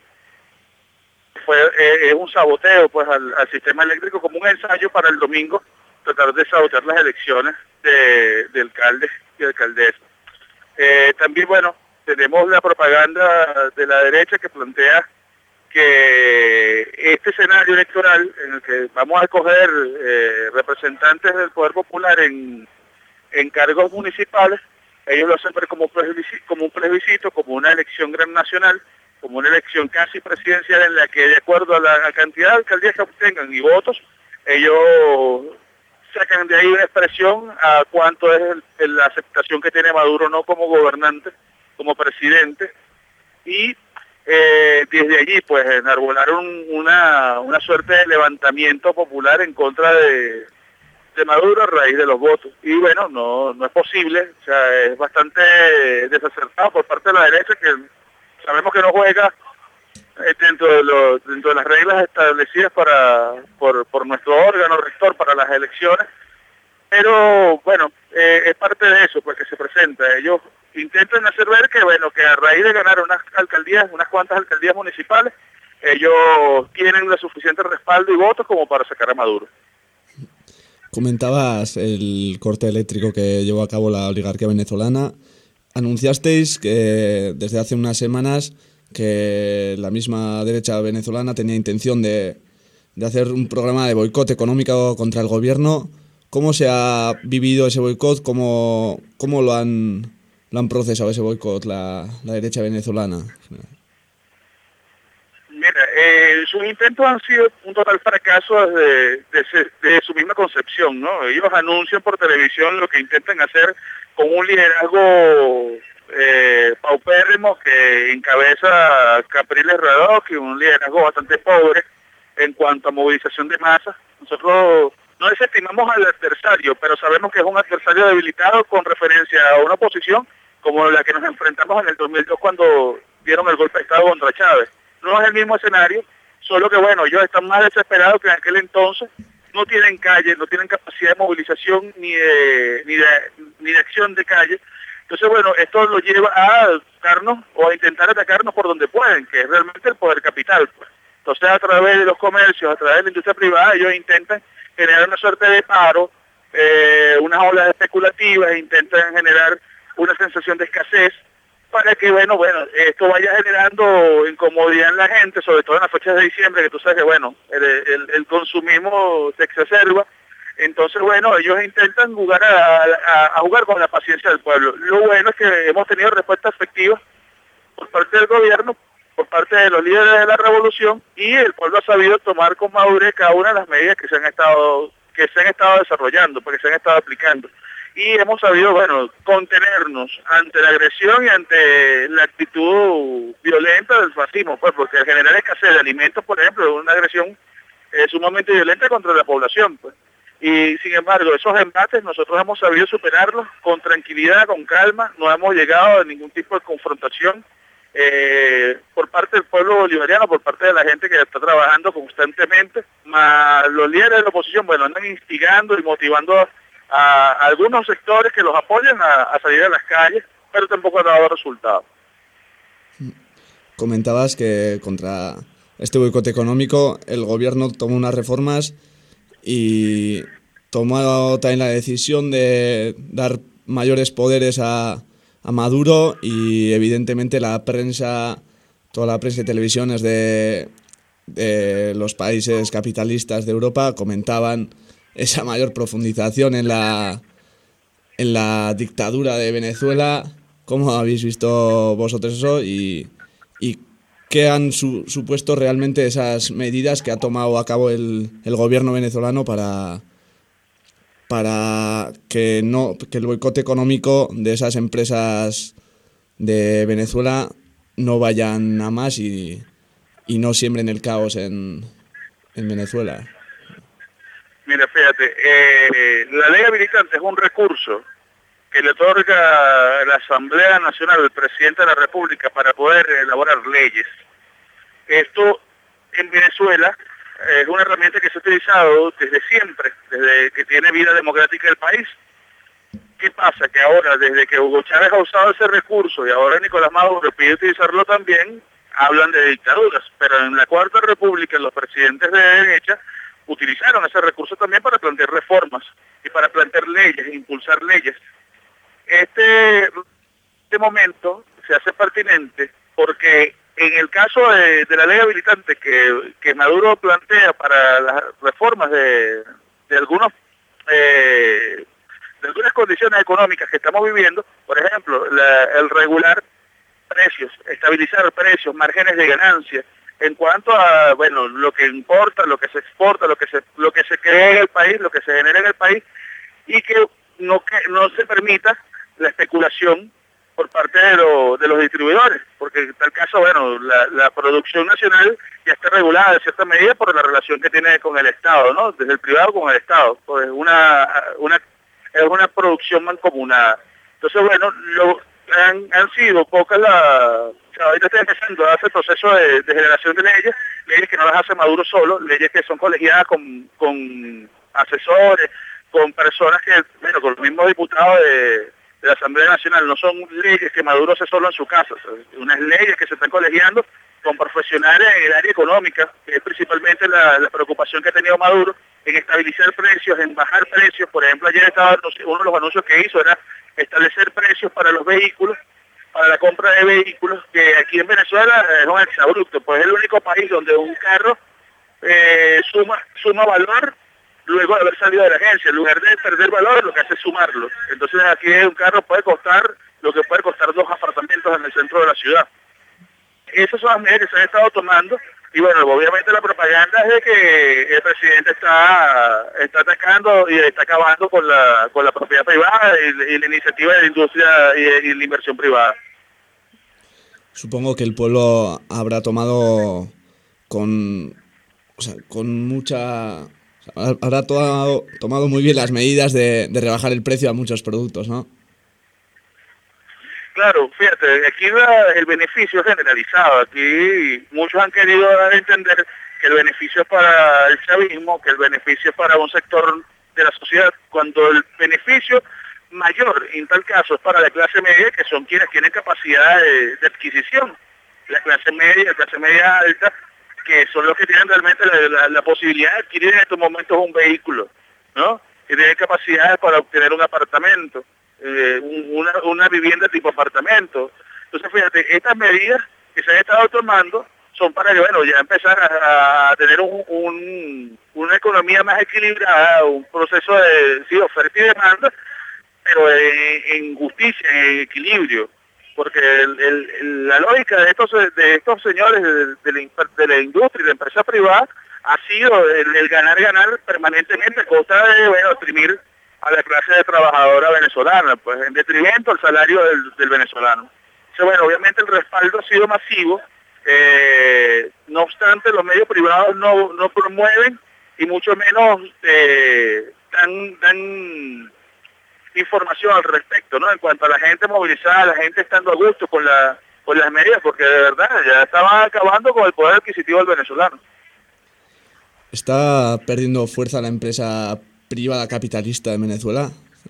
es un saboteo pues al sistema eléctrico, como un ensayo para el domingo, tratar de sabotear las elecciones de alcaldes y alcaldesas. También, bueno, tenemos la propaganda de la derecha que plantea que este escenario electoral en el que vamos a escoger representantes del poder popular en cargos municipales, ellos lo hacen ver como un plebiscito, como una elección gran nacional, como una elección casi presidencial, en la que, de acuerdo a la cantidad de alcaldías que obtengan y votos, ellos sacan de ahí una expresión a cuánto es la aceptación que tiene Maduro, no como gobernante, como presidente, y desde allí pues enarbolaron una suerte de levantamiento popular en contra de Maduro a raíz de los votos. Y bueno, no es posible, o sea, es bastante desacertado por parte de la derecha, que sabemos que no juega dentro de las reglas establecidas por nuestro órgano rector para las elecciones, pero bueno, es parte de eso pues que se presenta. Ellos intentan hacer ver que, bueno, que a raíz de ganar unas cuantas alcaldías municipales, ellos tienen el suficiente respaldo y votos como para sacar a Maduro. Comentabas el corte eléctrico que llevó a cabo la oligarquía venezolana. Anunciasteis que desde hace unas semanas que la misma derecha venezolana tenía intención de hacer un programa de boicot económico contra el gobierno. ¿Cómo se ha vivido ese boicot? ¿Cómo lo han procesado ese boicot la derecha venezolana? Mira, sus intentos han sido un total fracaso desde su misma concepción, ¿no? Ellos anuncian por televisión lo que intentan hacer con un liderazgo paupérrimo que encabeza Capriles Radovsky, un liderazgo bastante pobre en cuanto a movilización de masas. Nosotros no desestimamos al adversario, pero sabemos que es un adversario debilitado con referencia a una oposición como la que nos enfrentamos en el 2002 cuando dieron el golpe de Estado contra Chávez. No es el mismo escenario, solo que, bueno, ellos están más desesperados que en aquel entonces, no tienen calle, no tienen capacidad de movilización ni de acción de calle, Entonces, bueno, esto lo lleva a atacarnos o a intentar atacarnos por donde pueden, que es realmente el poder capital, pues. Entonces, a través de los comercios, a través de la industria privada, ellos intentan generar una suerte de paro, unas olas especulativas, intentan generar una sensación de escasez para que, bueno, esto vaya generando incomodidad en la gente, sobre todo en las fechas de diciembre, que tú sabes que, bueno, el consumismo se exacerba. Entonces, bueno, ellos intentan jugar a jugar con la paciencia del pueblo. Lo bueno es que hemos tenido respuestas efectivas por parte del gobierno, por parte de los líderes de la revolución, y el pueblo ha sabido tomar con madurez cada una de las medidas que se han estado desarrollando, porque se han estado aplicando. Y hemos sabido, bueno, contenernos ante la agresión y ante la actitud violenta del fascismo, pues, porque al generar escasez de alimentos, por ejemplo, es una agresión sumamente violenta contra la población, pues. Y sin embargo, esos embates nosotros hemos sabido superarlos con tranquilidad, con calma, no hemos llegado a ningún tipo de confrontación por parte del pueblo bolivariano, por parte de la gente que está trabajando constantemente, más los líderes de la oposición, bueno, andan instigando y motivando a algunos sectores que los apoyan a salir a las calles, pero tampoco ha dado resultados. Comentabas que contra este boicot económico el gobierno tomó unas reformas y tomó también la decisión de dar mayores poderes a Maduro, y evidentemente la prensa, toda la prensa y televisiones de los países capitalistas de Europa comentaban esa mayor profundización en la dictadura de Venezuela. ¿Cómo habéis visto vosotros eso y qué han supuesto realmente esas medidas que ha tomado a cabo el gobierno venezolano para que el boicot económico de esas empresas de Venezuela no vayan a más y no siembren el caos en Venezuela? Mira, fíjate, la ley habilitante es un recurso que le otorga la Asamblea Nacional al presidente de la República para poder elaborar leyes. Esto en Venezuela es una herramienta que se ha utilizado desde siempre, desde que tiene vida democrática el país. ¿Qué pasa? Que ahora, desde que Hugo Chávez ha usado ese recurso y ahora Nicolás Maduro pide utilizarlo también, hablan de dictaduras. Pero en la Cuarta República los presidentes de derecha utilizaron ese recurso también para plantear reformas y para plantear leyes, impulsar leyes. Este momento se hace pertinente porque en el caso de la ley habilitante que Maduro plantea para las reformas de algunas condiciones económicas que estamos viviendo, por ejemplo, el regular precios, estabilizar precios, márgenes de ganancia, en cuanto a, bueno, lo que importa, lo que se exporta, lo que se crea en el país, lo que se genera en el país, y que no se permita la especulación por parte de los distribuidores, porque en tal caso, bueno, la producción nacional ya está regulada en cierta medida por la relación que tiene con el Estado, ¿no? Desde el privado con el Estado, pues es una producción mancomunada. Entonces, bueno, han sido pocas ahorita está empezando a hacer proceso de generación de leyes que no las hace Maduro solo, leyes que son colegiadas con asesores, con personas que, bueno, con los mismos diputados de la Asamblea Nacional. No son leyes que Maduro hace solo en su casa, unas leyes que se están colegiando con profesionales en el área económica, que es principalmente la preocupación que ha tenido Maduro en estabilizar precios, en bajar precios. Por ejemplo, ayer uno de los anuncios que hizo era establecer precios para los vehículos, para la compra de vehículos, que aquí en Venezuela es un exabrupto, pues es el único país donde un carro suma valor luego de haber salido de la agencia. En lugar de perder valor, lo que hace es sumarlo. Entonces aquí un carro puede costar lo que puede costar 2 apartamentos en el centro de la ciudad. Esas son las medidas que se han estado tomando, y bueno, obviamente la propaganda es de que el presidente está atacando y está acabando con la propiedad privada y la iniciativa de la industria y la inversión privada. Supongo que el pueblo habrá tomado habrá tomado muy bien las medidas de rebajar el precio a muchos productos, ¿no? Claro, fíjate, aquí el beneficio es generalizado. Aquí muchos han querido dar a entender que el beneficio es para el chavismo, que el beneficio es para un sector de la sociedad, cuando el beneficio mayor en tal caso es para la clase media, que son quienes tienen capacidad de adquisición. La clase media alta, que son los que tienen realmente la posibilidad de adquirir en estos momentos un vehículo, ¿no? Que tienen capacidades para obtener un apartamento, una vivienda tipo apartamento. Entonces, fíjate, estas medidas que se han estado tomando son para que, bueno, ya empezar a tener una economía más equilibrada, un proceso de oferta y demanda, pero en justicia, en equilibrio. Porque la lógica de estos señores de la industria y de la empresa privada ha sido el ganar permanentemente a costa de, bueno, oprimir a la clase de trabajadora venezolana, pues en detrimento al salario del venezolano. Entonces, bueno, obviamente el respaldo ha sido masivo, no obstante los medios privados no promueven y mucho menos dan información al respecto, ¿no? En cuanto a la gente movilizada, la gente estando a gusto con las medidas, porque de verdad ya estaban acabando con el poder adquisitivo del venezolano. ¿Está perdiendo fuerza la empresa privada capitalista de Venezuela?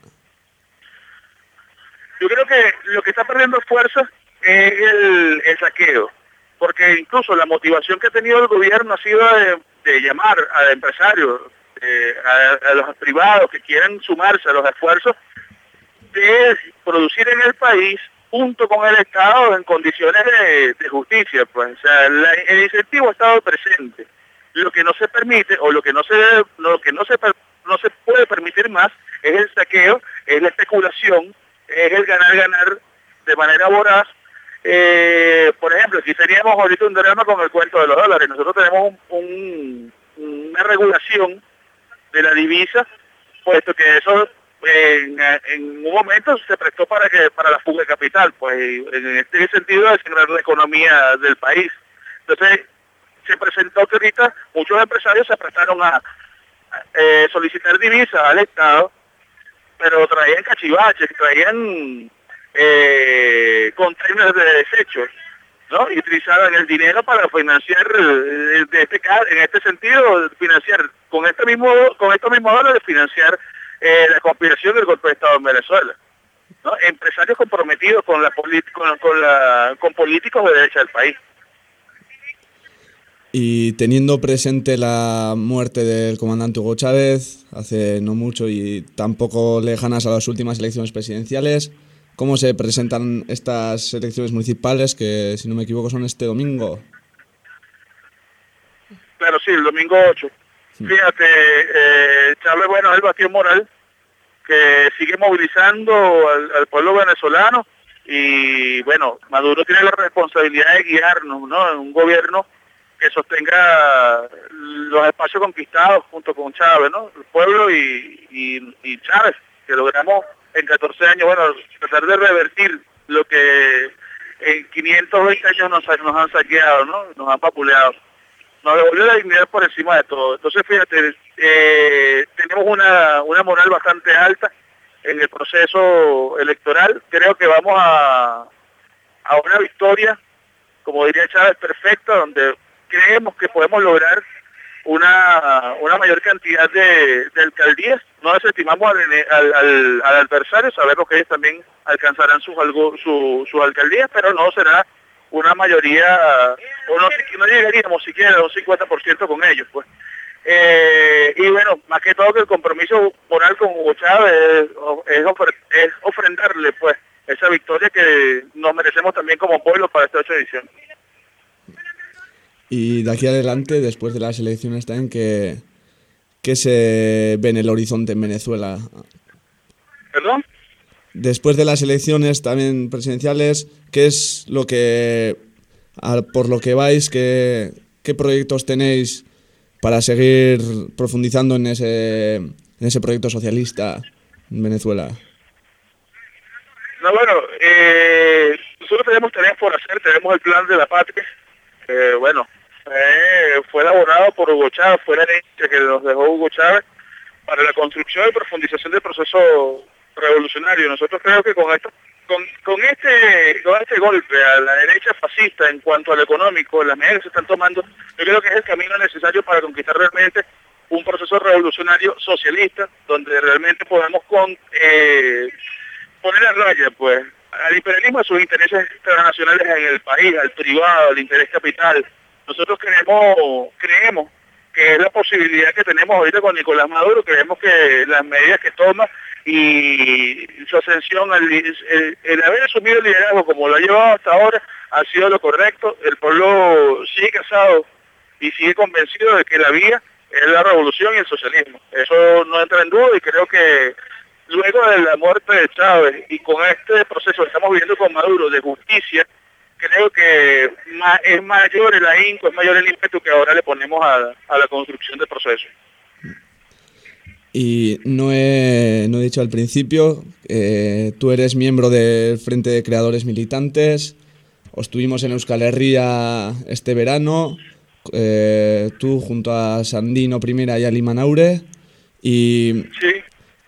Yo creo que lo que está perdiendo fuerza es el saqueo, porque incluso la motivación que ha tenido el gobierno ha sido de llamar a empresarios, a los privados que quieran sumarse a los esfuerzos de producir en el país junto con el Estado en condiciones de justicia, pues. O sea, el incentivo ha estado presente. Lo que no se permite o lo que no se puede permitir más es el saqueo, es la especulación, es el ganar de manera voraz. Por ejemplo, aquí teníamos ahorita un drama con el cuento de los dólares. Nosotros tenemos una regulación de la divisa, puesto que eso en un momento se prestó para la fuga de capital, pues en este sentido desintegrar la economía del país. Entonces se presentó que ahorita muchos empresarios se prestaron a solicitar divisas al Estado, pero traían cachivaches, traían containers de desechos, ¿no? Y utilizaban el dinero para financiar, en este sentido, financiar con estos mismos dólares, financiar la conspiración del golpe de Estado en Venezuela, ¿no? Empresarios comprometidos con políticos de derecha del país. Y teniendo presente la muerte del comandante Hugo Chávez hace no mucho y tampoco lejanas a las últimas elecciones presidenciales, ¿cómo se presentan estas elecciones municipales que, si no me equivoco, son este domingo? Claro, sí, el domingo 8. Fíjate, Chávez, bueno, es el bastión moral que sigue movilizando al pueblo venezolano y, bueno, Maduro tiene la responsabilidad de guiarnos, ¿no? En un gobierno que sostenga los espacios conquistados junto con Chávez, ¿no? El pueblo y Chávez, que logramos en 14 años, bueno, tratar de revertir lo que en 520 años nos han saqueado, ¿no? Nos han vapuleado. Nos devolvió la dignidad por encima de todo. Entonces, fíjate, tenemos una moral bastante alta en el proceso electoral. Creo que vamos a una victoria, como diría Chávez, perfecta, donde creemos que podemos lograr una mayor cantidad de alcaldías. No desestimamos al adversario, sabemos que ellos también alcanzarán sus alcaldías, pero no será una mayoría, o no llegaríamos siquiera a un 50% con ellos, pues. Y bueno, más que todo que el compromiso moral con Hugo Chávez es ofrendarle, pues, esa victoria que nos merecemos también como pueblo para esta 8 edición. Y de aquí adelante, después de las elecciones también, ¿qué se ve en el horizonte en Venezuela? ¿Perdón? Después de las elecciones también presidenciales, ¿qué es lo que, por lo que vais, qué proyectos tenéis para seguir profundizando en ese proyecto socialista en Venezuela? No, bueno, nosotros tenemos tareas por hacer, tenemos el plan de la patria, bueno, fue elaborado por Hugo Chávez, fue la herencia que nos dejó Hugo Chávez para la construcción y profundización del proceso revolucionario. Nosotros creo que con este golpe a la derecha fascista en cuanto al económico, las medidas que se están tomando, yo creo que es el camino necesario para conquistar realmente un proceso revolucionario socialista, donde realmente podamos poner a raya, pues, al imperialismo, a sus intereses transnacionales en el país, al privado, al interés capital. Nosotros creemos que es la posibilidad que tenemos ahorita con Nicolás Maduro. Creemos que las medidas que toma y su ascensión, el haber asumido el liderazgo como lo ha llevado hasta ahora, ha sido lo correcto. El pueblo sigue casado y sigue convencido de que la vía es la revolución y el socialismo. Eso no entra en duda, y creo que luego de la muerte de Chávez y con este proceso que estamos viviendo con Maduro de justicia, creo que es mayor el ahínco, es mayor el ímpetu que ahora le ponemos a la construcción del proceso. Y no he dicho al principio, tú eres miembro del Frente de Creadores Militantes, estuvimos en Euskal Herria este verano, tú junto a Sandino Primera y a Limanaure, y sí.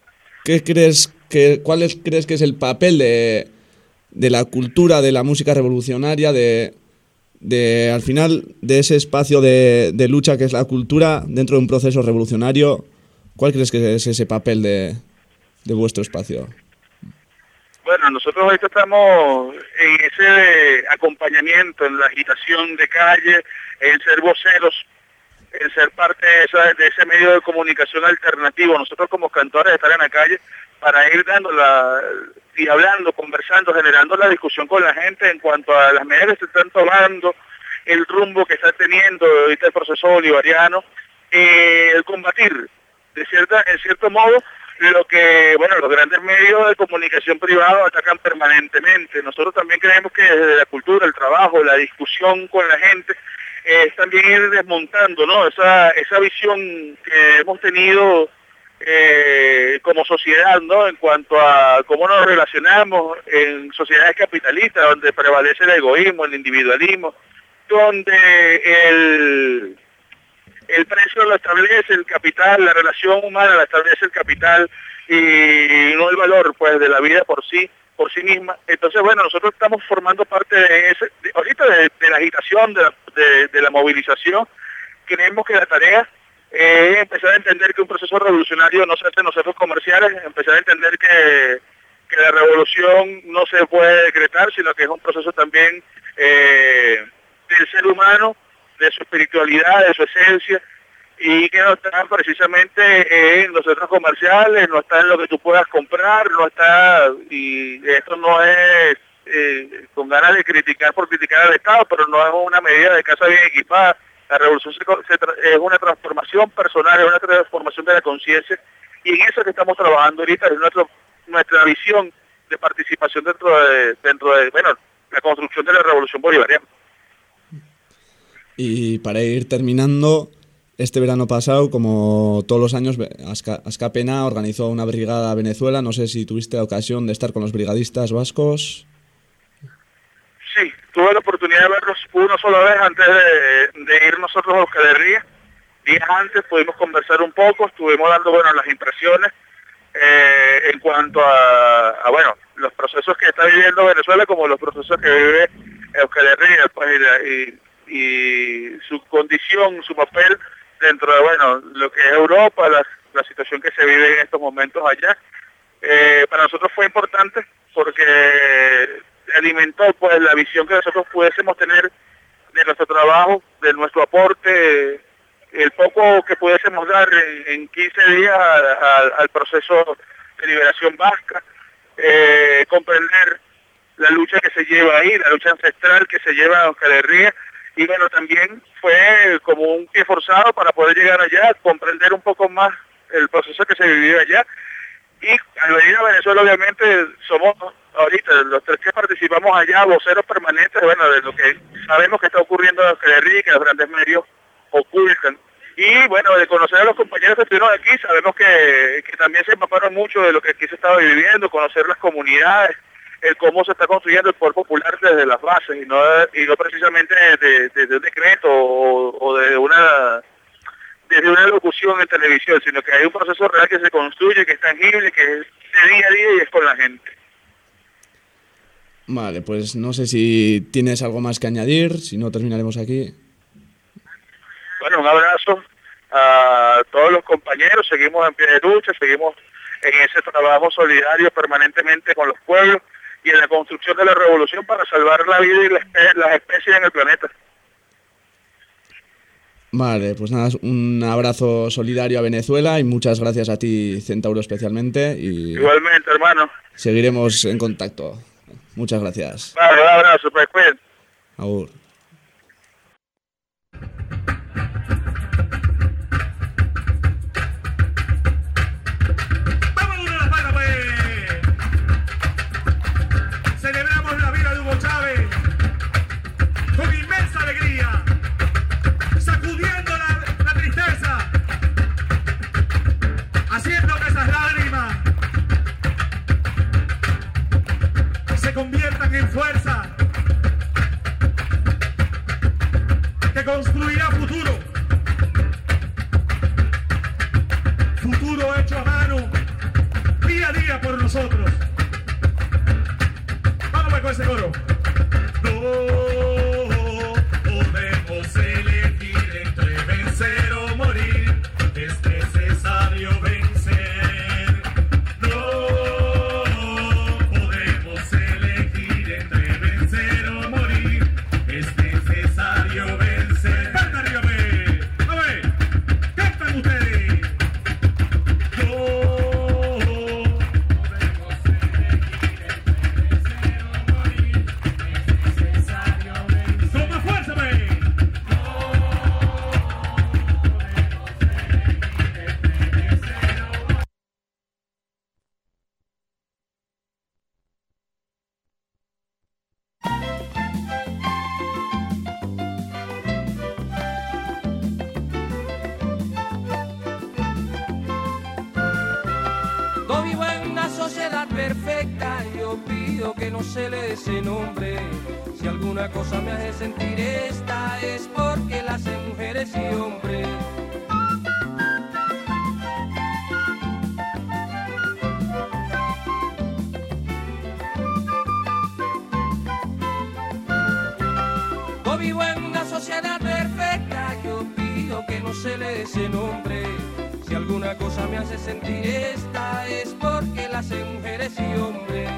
¿Cuál crees que es el papel de la cultura, de la música revolucionaria, de al final de ese espacio de lucha que es la cultura dentro de un proceso revolucionario? ¿Cuál crees que es ese papel de vuestro espacio? Bueno, nosotros ahorita estamos en ese acompañamiento, en la agitación de calle, en ser voceros, en ser parte de ese medio de comunicación alternativo. Nosotros como cantores estar en la calle para ir y hablando, conversando, generando la discusión con la gente en cuanto a las medidas que se están tomando, el rumbo que está teniendo ahorita el proceso bolivariano, el combatir en cierto modo lo que, bueno, los grandes medios de comunicación privados atacan permanentemente. Nosotros también creemos que desde la cultura, el trabajo, la discusión con la gente, es también ir desmontando, ¿no? Esa visión que hemos tenido como sociedad, ¿no? En cuanto a cómo nos relacionamos en sociedades capitalistas, donde prevalece el egoísmo, el individualismo, donde el precio lo establece el capital, la relación humana la establece el capital y no el valor, pues, de la vida por sí misma. Entonces, bueno, nosotros estamos formando parte de la agitación, de la movilización. Creemos que la tarea es empezar a entender que un proceso revolucionario no se hace en los centros comerciales, empezar a entender que la revolución no se puede decretar, sino que es un proceso también del ser humano, de su espiritualidad, de su esencia, y que no está precisamente en los centros comerciales, no está en lo que tú puedas comprar, no está, y esto no es con ganas de criticar por criticar al Estado, pero no es una medida de casa bien equipada. La revolución es una transformación personal, es una transformación de la conciencia, y en eso que estamos trabajando ahorita, es nuestra visión de participación dentro de la construcción de la revolución bolivariana. Y para ir terminando, este verano pasado, como todos los años, Askapena organizó una brigada a Venezuela. No sé si tuviste la ocasión de estar con los brigadistas vascos. Sí, tuve la oportunidad de verlos una sola vez antes de ir nosotros a Euskal Herria. Días antes pudimos conversar un poco, estuvimos dando las impresiones en cuanto a los procesos que está viviendo Venezuela, como los procesos que vive Euskal Herria, pues, y su condición, su papel dentro de lo que es Europa, la situación que se vive en estos momentos allá. Para nosotros fue importante porque alimentó, pues, la visión que nosotros pudiésemos tener de nuestro trabajo, de nuestro aporte, el poco que pudiésemos dar en 15 días al proceso de liberación vasca, comprender la lucha que se lleva ahí, la lucha ancestral que se lleva a Euskal Herria. Y bueno, también fue como un pie forzado para poder llegar allá, comprender un poco más el proceso que se vivió allá. Y al venir a Venezuela, obviamente, somos ahorita los tres que participamos allá, voceros permanentes, de lo que sabemos que está ocurriendo en Euskal Herria y que los grandes medios ocultan. Y de conocer a los compañeros que estuvieron aquí, sabemos que también se empaparon mucho de lo que aquí se estaba viviendo, conocer las comunidades, el cómo se está construyendo el poder popular desde las bases y no precisamente desde un decreto o desde una locución en televisión, sino que hay un proceso real que se construye, que es tangible, que es de día a día y es con la gente. Vale, pues no sé si tienes algo más que añadir, si no terminaremos aquí. Bueno, un abrazo a todos los compañeros, seguimos en pie de lucha, seguimos en ese trabajo solidario permanentemente con los pueblos y en la construcción de la revolución para salvar la vida y las especies en el planeta. Vale, pues nada, un abrazo solidario a Venezuela y muchas gracias a ti, Centauro, especialmente. Y igualmente, hermano. Seguiremos en contacto. Muchas gracias. Vale, un abrazo, pues cuídense. Agur. Celebramos la vida de Hugo Chávez con inmensa alegría, sacudiendo la tristeza, haciendo que esas lágrimas se conviertan en fuerza que construirá futuro. Futuro hecho a mano, día a día por nosotros. Vamos con ese coro. No podemos elegir entre vencer o morir. Es necesario vencer. No podemos elegir entre vencer o morir. Es necesario vencer. ¡Canta, arriba! A ver, cantan ustedes. No vivo en una sociedad perfecta, yo pido que no se le dé ese nombre. Si alguna cosa me hace sentir esta es porque la hacen mujeres y hombres. No vivo en una sociedad perfecta, yo pido que no se le dé ese nombre. Si alguna cosa me hace sentir esta es porque la hacen mujeres y hombres.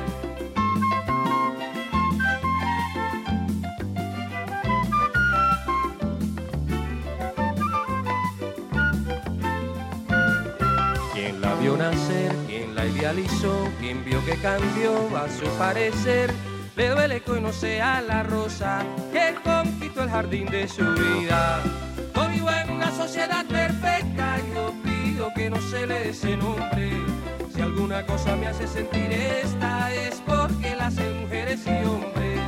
Quien la vio nacer, quien la idealizó, quien vio que cambió a su parecer, le duele que hoy no sea la rosa que conquistó el jardín de su vida. No vivo en una sociedad perfecta, yo pido que no se le dé ese nombre. Si alguna cosa me hace sentir esta es porque la hacen mujeres y hombres.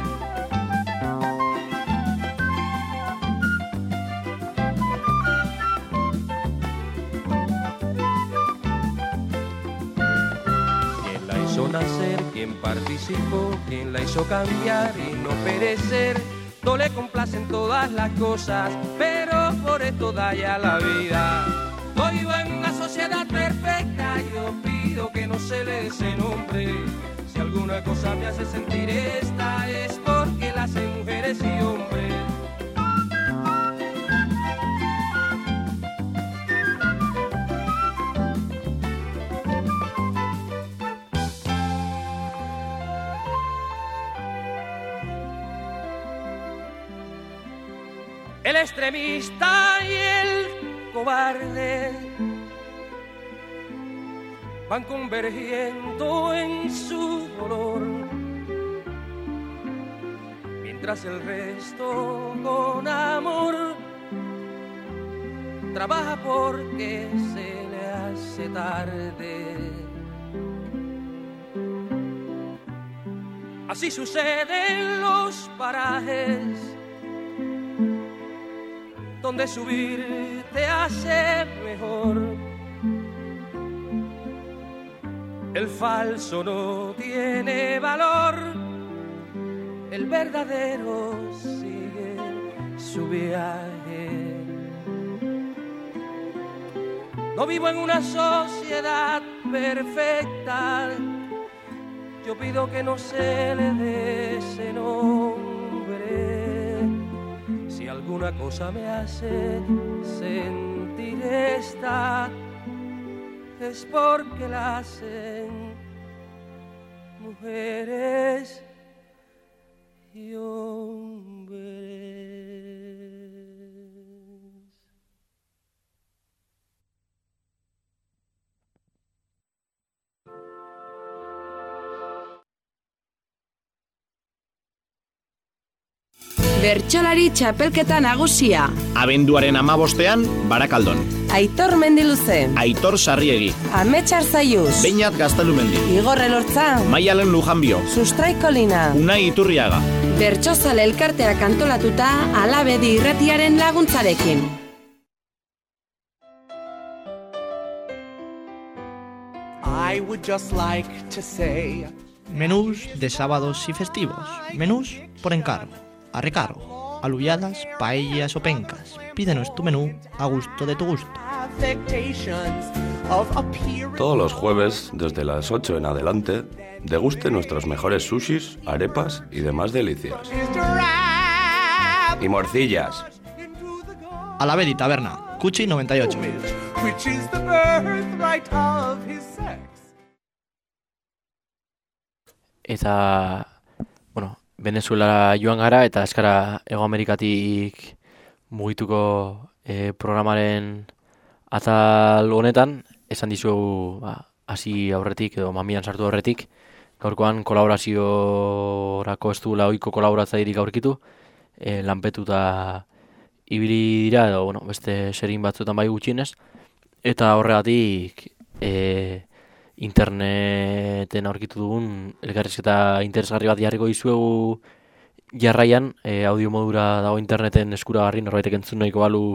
Quien la hizo nacer, quien participó, quien la hizo cambiar y no perecer. No le complacen todas las cosas, pero por esto da ya la vida. No vivo en una sociedad perfecta, yo pido que no se le dé ese nombre. Si alguna cosa me hace sentir esta es porque la hacen mujeres y hombres. El extremista y el cobarde van convergiendo en su dolor, mientras el resto con amor trabaja porque se le hace tarde. Así sucede en los parajes donde subir te hace mejor. El falso no tiene valor, el verdadero sigue su viaje. No vivo en una sociedad perfecta, yo pido que no se le dé ese nombre. Si alguna cosa me hace sentir esta es porque la hacen mujeres y hombres. Bertsolari txapelketa nagusia. Abenduaren 15ean, Barakaldon. Aitor Mendiluze. Aitor Sarriegi. Amets Arzaiuz. Beñat Gaztelumendi. Igor Elortza. Maialen Lujanbio. Sustrai Kolina. Unai Iturriaga. Bertsozale elkarteak antolatuta Alabedi irratiaren laguntzarekin. I would just like to say... Menús de sábados y festivos. Menús por encargo. A recargo, alubiadas, paellas o pencas. Pídenos tu menú a gusto de tu gusto. Todos los jueves, desde las 8 en adelante, deguste nuestros mejores sushis, arepas y demás delicias. Y morcillas. Alabedi Taberna, Cuchi 98. Eta, bueno, Venezuela joan gara eta eskara Hego Amerikatik mugituko programaren atal honetan, esan dizuegu hasi aurretik edo mamian sartu aurretik, gaurkoan kolaboraziorako ez duela ohiko kolaboratzailerik aurkitu, lanpetuta ibili dira edo bueno, beste serin batzuetan bai gutxienez, eta horregatik interneten aurkitu dugun elkarrizketa interesgarri bat jarriko dizuegu jarraian, audio modura dago interneten eskuragarri, norbaitek entzun nahiko balu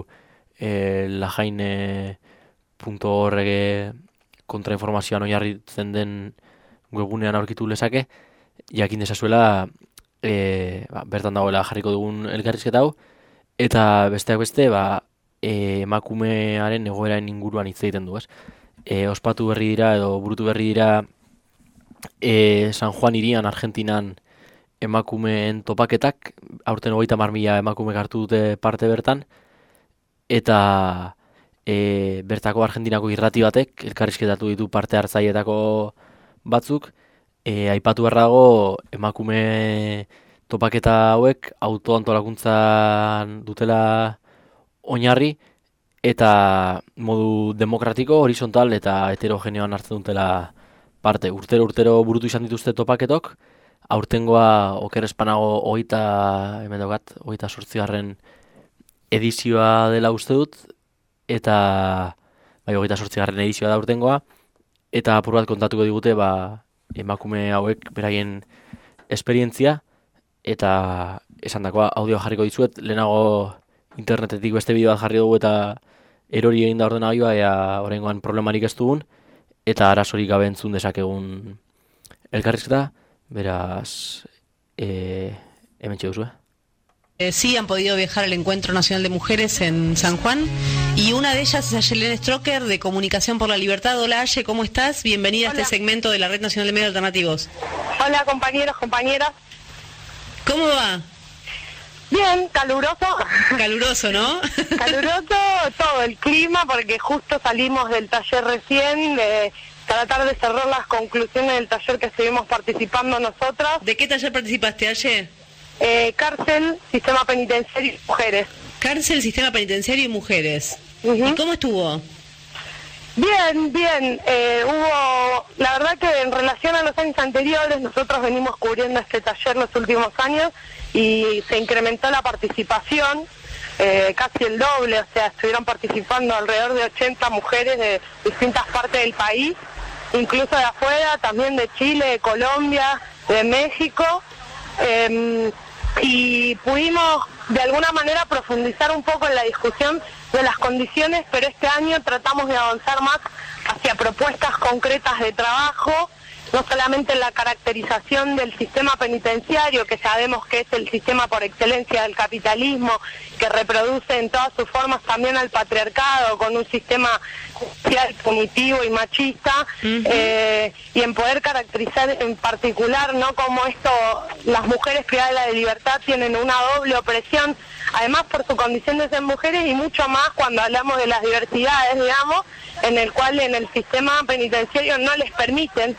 lajaine.org kontrainformazioan oinarritzen den webunean aurkitu lezake, jakin dezazuela bertan dagoela jarriko dugun elkarrizketa hau, eta besteak beste emakumearen egoeraren inguruan hitz egiten du, ez? Ospatu berri dira edo burutu berri dira San Juan hirian, Argentinan emakumeen topaketak, aurten 30.000 emakumek hartu dute parte bertan, eta bertako Argentinako irrati batek elkarrizketatu ditu parte hartzaileetako batzuk, aipatu behar dago emakume topaketa hauek autoantolakuntzan dutela oinarri, eta modu demokratiko, horizontal eta heterogeneoan hartzen dutela parte. Urtero burutu izan dituzte topaketok, aurtengoa oker espanago 28. edizioa dela uste dut, eta 28. edizioa da urtengoa, eta apur bat kontatuko digute emakume hauek beraien esperientzia, eta esandakoa audio jarriko dizuet, lehenago internetetik beste bideo bat jarri dugu eta erori egin da ordenagailua, ea oraingoan problemarik ez dugun, eta arazorik gabe entzun dezakegun elkarrizketa, beraz, hementxe duzu, Sí, han podido viajar al Encuentro Nacional de Mujeres en San Juan y una de ellas es Ayelén Stroker de Comunicación por la Libertad. Hola Aye, ¿cómo estás? Bienvenida. Hola. A este segmento de la Red Nacional de Medios Alternativos. Hola compañeros, compañeras. ¿Cómo va? Bien, caluroso. Caluroso, ¿no? Caluroso todo el clima porque justo salimos del taller recién, de tratar de cerrar las conclusiones del taller que estuvimos participando nosotras. ¿De qué taller participaste ayer? Cárcel, Sistema Penitenciario y Mujeres. Cárcel, Sistema Penitenciario y Mujeres. ¿Y cómo estuvo? Bien, bien. Hubo, la verdad que en relación a los años anteriores, nosotros venimos cubriendo este taller los últimos años y se incrementó la participación, casi el doble, o sea, estuvieron participando alrededor de 80 mujeres de distintas partes del país, incluso de afuera, también de Chile, de Colombia, de México. Y pudimos de alguna manera profundizar un poco en la discusión de las condiciones, pero este año tratamos de avanzar más hacia propuestas concretas de trabajo no solamente en la caracterización del sistema penitenciario, que sabemos que es el sistema por excelencia del capitalismo, que reproduce en todas sus formas también al patriarcado, con un sistema social punitivo y machista, y en poder caracterizar en particular, ¿no?, como las mujeres privadas de la libertad tienen una doble opresión, además por su condición de ser mujeres y mucho más cuando hablamos de las diversidades, digamos, en el cual en el sistema penitenciario no les permiten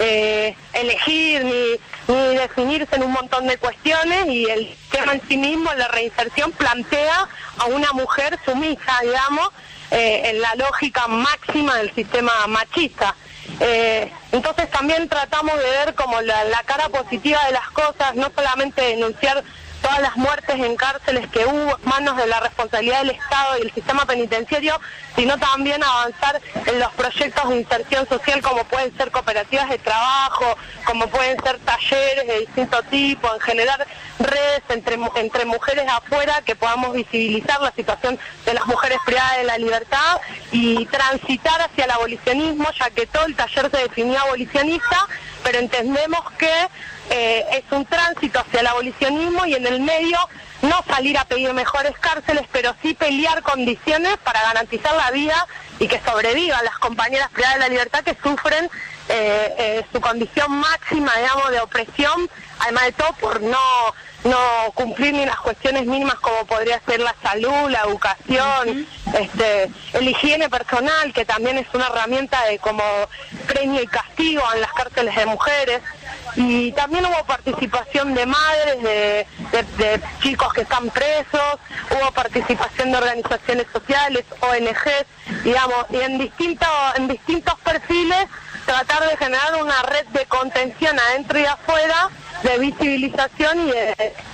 elegir ni definirse en un montón de cuestiones, y el sistema en sí mismo, la reinserción, plantea a una mujer sumisa, digamos, en la lógica máxima del sistema machista. Entonces también tratamos de ver como la cara positiva de las cosas, no solamente denunciar todas las muertes en cárceles que hubo en manos de la responsabilidad del Estado y el sistema penitenciario, sino también avanzar en los proyectos de inserción social, como pueden ser cooperativas de trabajo, como pueden ser talleres de distinto tipo, en generar redes entre mujeres afuera, que podamos visibilizar la situación de las mujeres privadas de la libertad y transitar hacia el abolicionismo, ya que todo el taller se definió abolicionista, pero entendemos que es un tránsito hacia el abolicionismo, y en el medio no salir a pedir mejores cárceles, pero sí pelear condiciones para garantizar la vida y que sobrevivan las compañeras privadas de la libertad que sufren su condición máxima, digamos, de opresión, además de todo por no cumplir ni las cuestiones mínimas como podría ser la salud, la educación, el higiene personal, que también es una herramienta de como premio y castigo en las cárceles de mujeres. Y también hubo participación de madres, de chicos que están presos, hubo participación de organizaciones sociales, ONGs, digamos, y en distintos perfiles tratar de generar una red de contención adentro y afuera, de visibilización y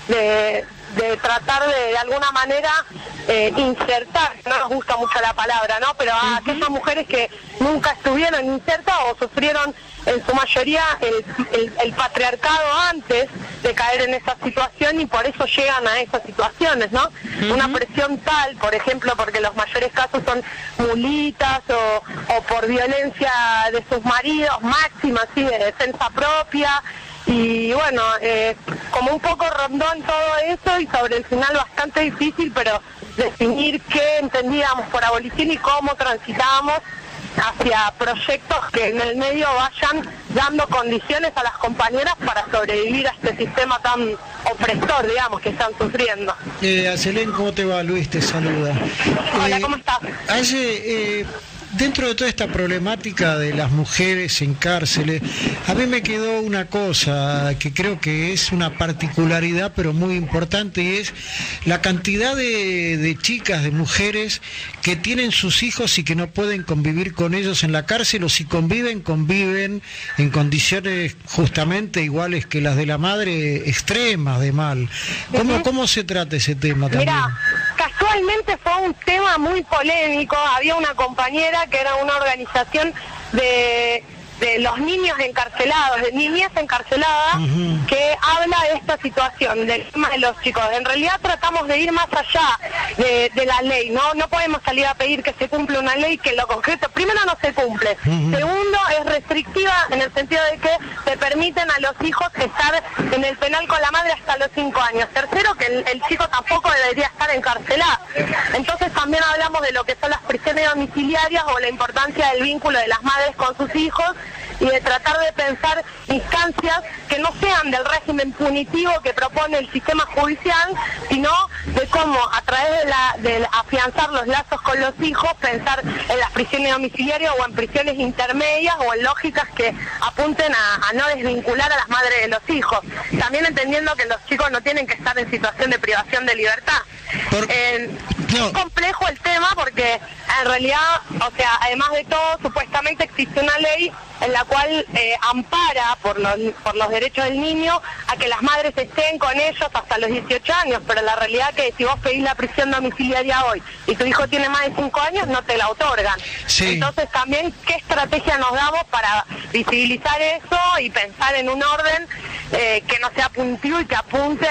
de tratar de alguna manera insertar, no nos gusta mucho la palabra, ¿no?, pero a aquellas mujeres que nunca estuvieron insertas o sufrieron en su mayoría el patriarcado antes de caer en esa situación, y por eso llegan a esas situaciones, ¿no? Una presión tal, por ejemplo, porque los mayores casos son mulitas o por violencia de sus maridos, máxima, así, de defensa propia. Y bueno, como un poco rondó en todo eso, y sobre el final bastante difícil, pero definir qué entendíamos por abolición y cómo transitábamos hacia proyectos que en el medio vayan dando condiciones a las compañeras para sobrevivir a este sistema tan opresor, digamos, que están sufriendo. Acelén, ¿cómo te va? Luis te saluda. Hola, ¿cómo estás? Dentro de toda esta problemática de las mujeres en cárceles, a mí me quedó una cosa que creo que es una particularidad pero muy importante, y es la cantidad de chicas, de mujeres que tienen sus hijos y que no pueden convivir con ellos en la cárcel, o si conviven en condiciones justamente iguales que las de la madre, extremas de mal. ¿Cómo se trata ese tema también? Mira, casualmente fue un tema muy polémico. Había una compañera que era una organización de los niños encarcelados, de niñas encarceladas, que habla de esta situación, del tema de los chicos. En realidad tratamos de ir más allá de la ley, no podemos salir a pedir que se cumpla una ley que en lo concreto, primero, no se cumple, segundo, es restrictiva en el sentido de que se permiten a los hijos estar en el penal con la madre hasta los 5 años, tercero, que el chico tampoco debería estar encarcelado. Entonces también hablamos de lo que son las prisiones domiciliarias, o la importancia del vínculo de las madres con sus hijos, y de tratar de pensar instancias que no sean del régimen punitivo que propone el sistema judicial, sino de cómo, a través de afianzar los lazos con los hijos, pensar en las prisiones domiciliarias o en prisiones intermedias, o en lógicas que apunten a no desvincular a las madres de los hijos. También entendiendo que los chicos no tienen que estar en situación de privación de libertad. Es complejo el tema porque en realidad, o sea, además de todo, supuestamente existe una ley en la cual ampara por los derechos del niño a que las madres estén con ellos hasta los 18 años, pero la realidad es que si vos pedís la prisión domiciliaria hoy y tu hijo tiene más de 5 años, no te la otorgan. Sí. Entonces también, ¿qué estrategia nos damos para visibilizar eso y pensar en un orden que no sea punitivo y que apunte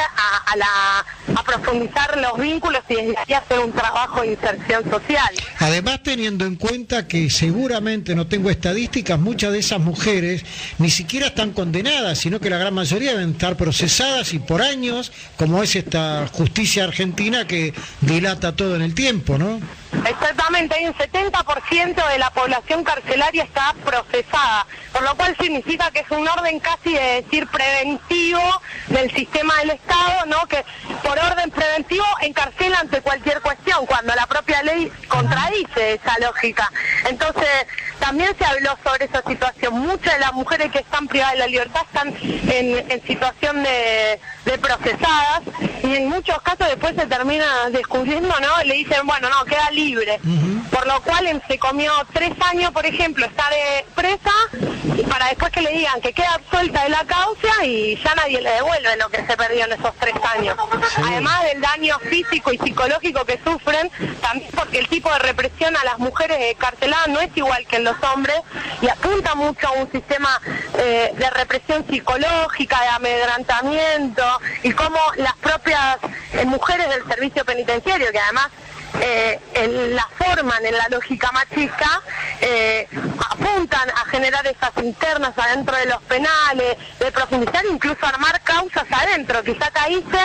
a profundizar los vínculos y desde ahí hacer un trabajo de inserción social. Además, teniendo en cuenta que seguramente, no tengo estadísticas, muchas de esas mujeres ni siquiera están condenadas, sino que la gran mayoría deben estar procesadas y por años, como es esta justicia argentina que dilata todo en el tiempo, ¿no? Exactamente, hay un 70% de la población carcelaria está procesada, por lo cual significa que es un orden casi de decir preventivo del sistema del Estado, ¿no? Que por orden preventivo encarcela ante cualquier cuestión, cuando la propia ley contradice esa lógica. Entonces, también se habló sobre esa situación. Muchas de las mujeres que están privadas de la libertad están en situación de procesadas, y en muchos casos después se termina descubriendo, ¿no? Le dicen, bueno, no, queda libre. Por lo cual se comió 3 años, por ejemplo, está de presa, para después que le digan que queda absuelta de la causa y ya nadie le devuelve lo que se perdió en esos 3 años. Sí. Además del daño físico y psicológico que sufren, también porque el tipo de represión a las mujeres encarceladas no es igual que en los hombres, y apunta mucho a un sistema de represión psicológica, de amedrentamiento, y cómo las propias mujeres del servicio penitenciario, que además la forman en la lógica machista, apuntan a generar esas internas adentro de los penales, de profundizar, incluso armar causas adentro. Quizá caíste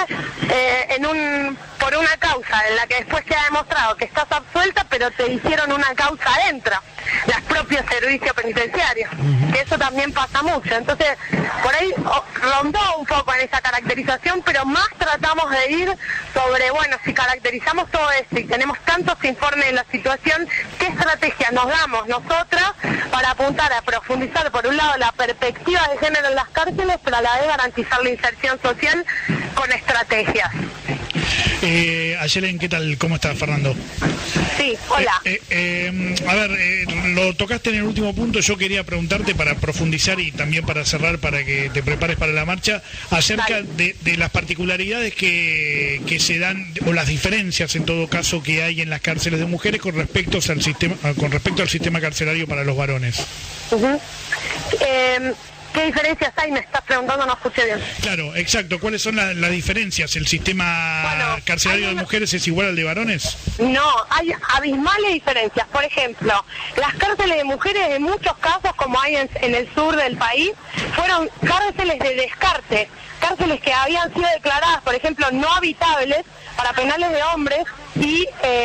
por una causa en la que después queda demostrado que estás absuelta, pero te hicieron una causa adentro, los propios servicios penitenciarios. Eso también pasa mucho. Entonces, por ahí rondó un poco en esa caracterización, pero más tratamos de ir sobre, bueno, si caracterizamos todo esto y tenemos tantos informes de la situación, ¿qué estrategias nos damos nosotras para apuntar a profundizar, por un lado, la perspectiva de género en las cárceles, pero a la vez garantizar la inserción social con estrategias? Ayelen, ¿qué tal? ¿Cómo estás, Fernando? Sí, hola. A ver, lo tocaste en el último punto. Yo quería preguntarte, para profundizar y también para cerrar, para que te prepares para la marcha, acerca de las particularidades que se dan, o las diferencias en todo caso que hay en las cárceles de mujeres con respecto al sistema carcelario para los varones. ¿Qué diferencias hay? Me estás preguntando, no escuché bien. Claro, exacto. ¿Cuáles son las diferencias? ¿El sistema carcelario de mujeres es igual al de varones? No, hay abismales diferencias. Por ejemplo, las cárceles de mujeres en muchos casos, como hay en el sur del país, fueron cárceles de descarte, cárceles que habían sido declaradas, por ejemplo, no habitables para penales de hombres, y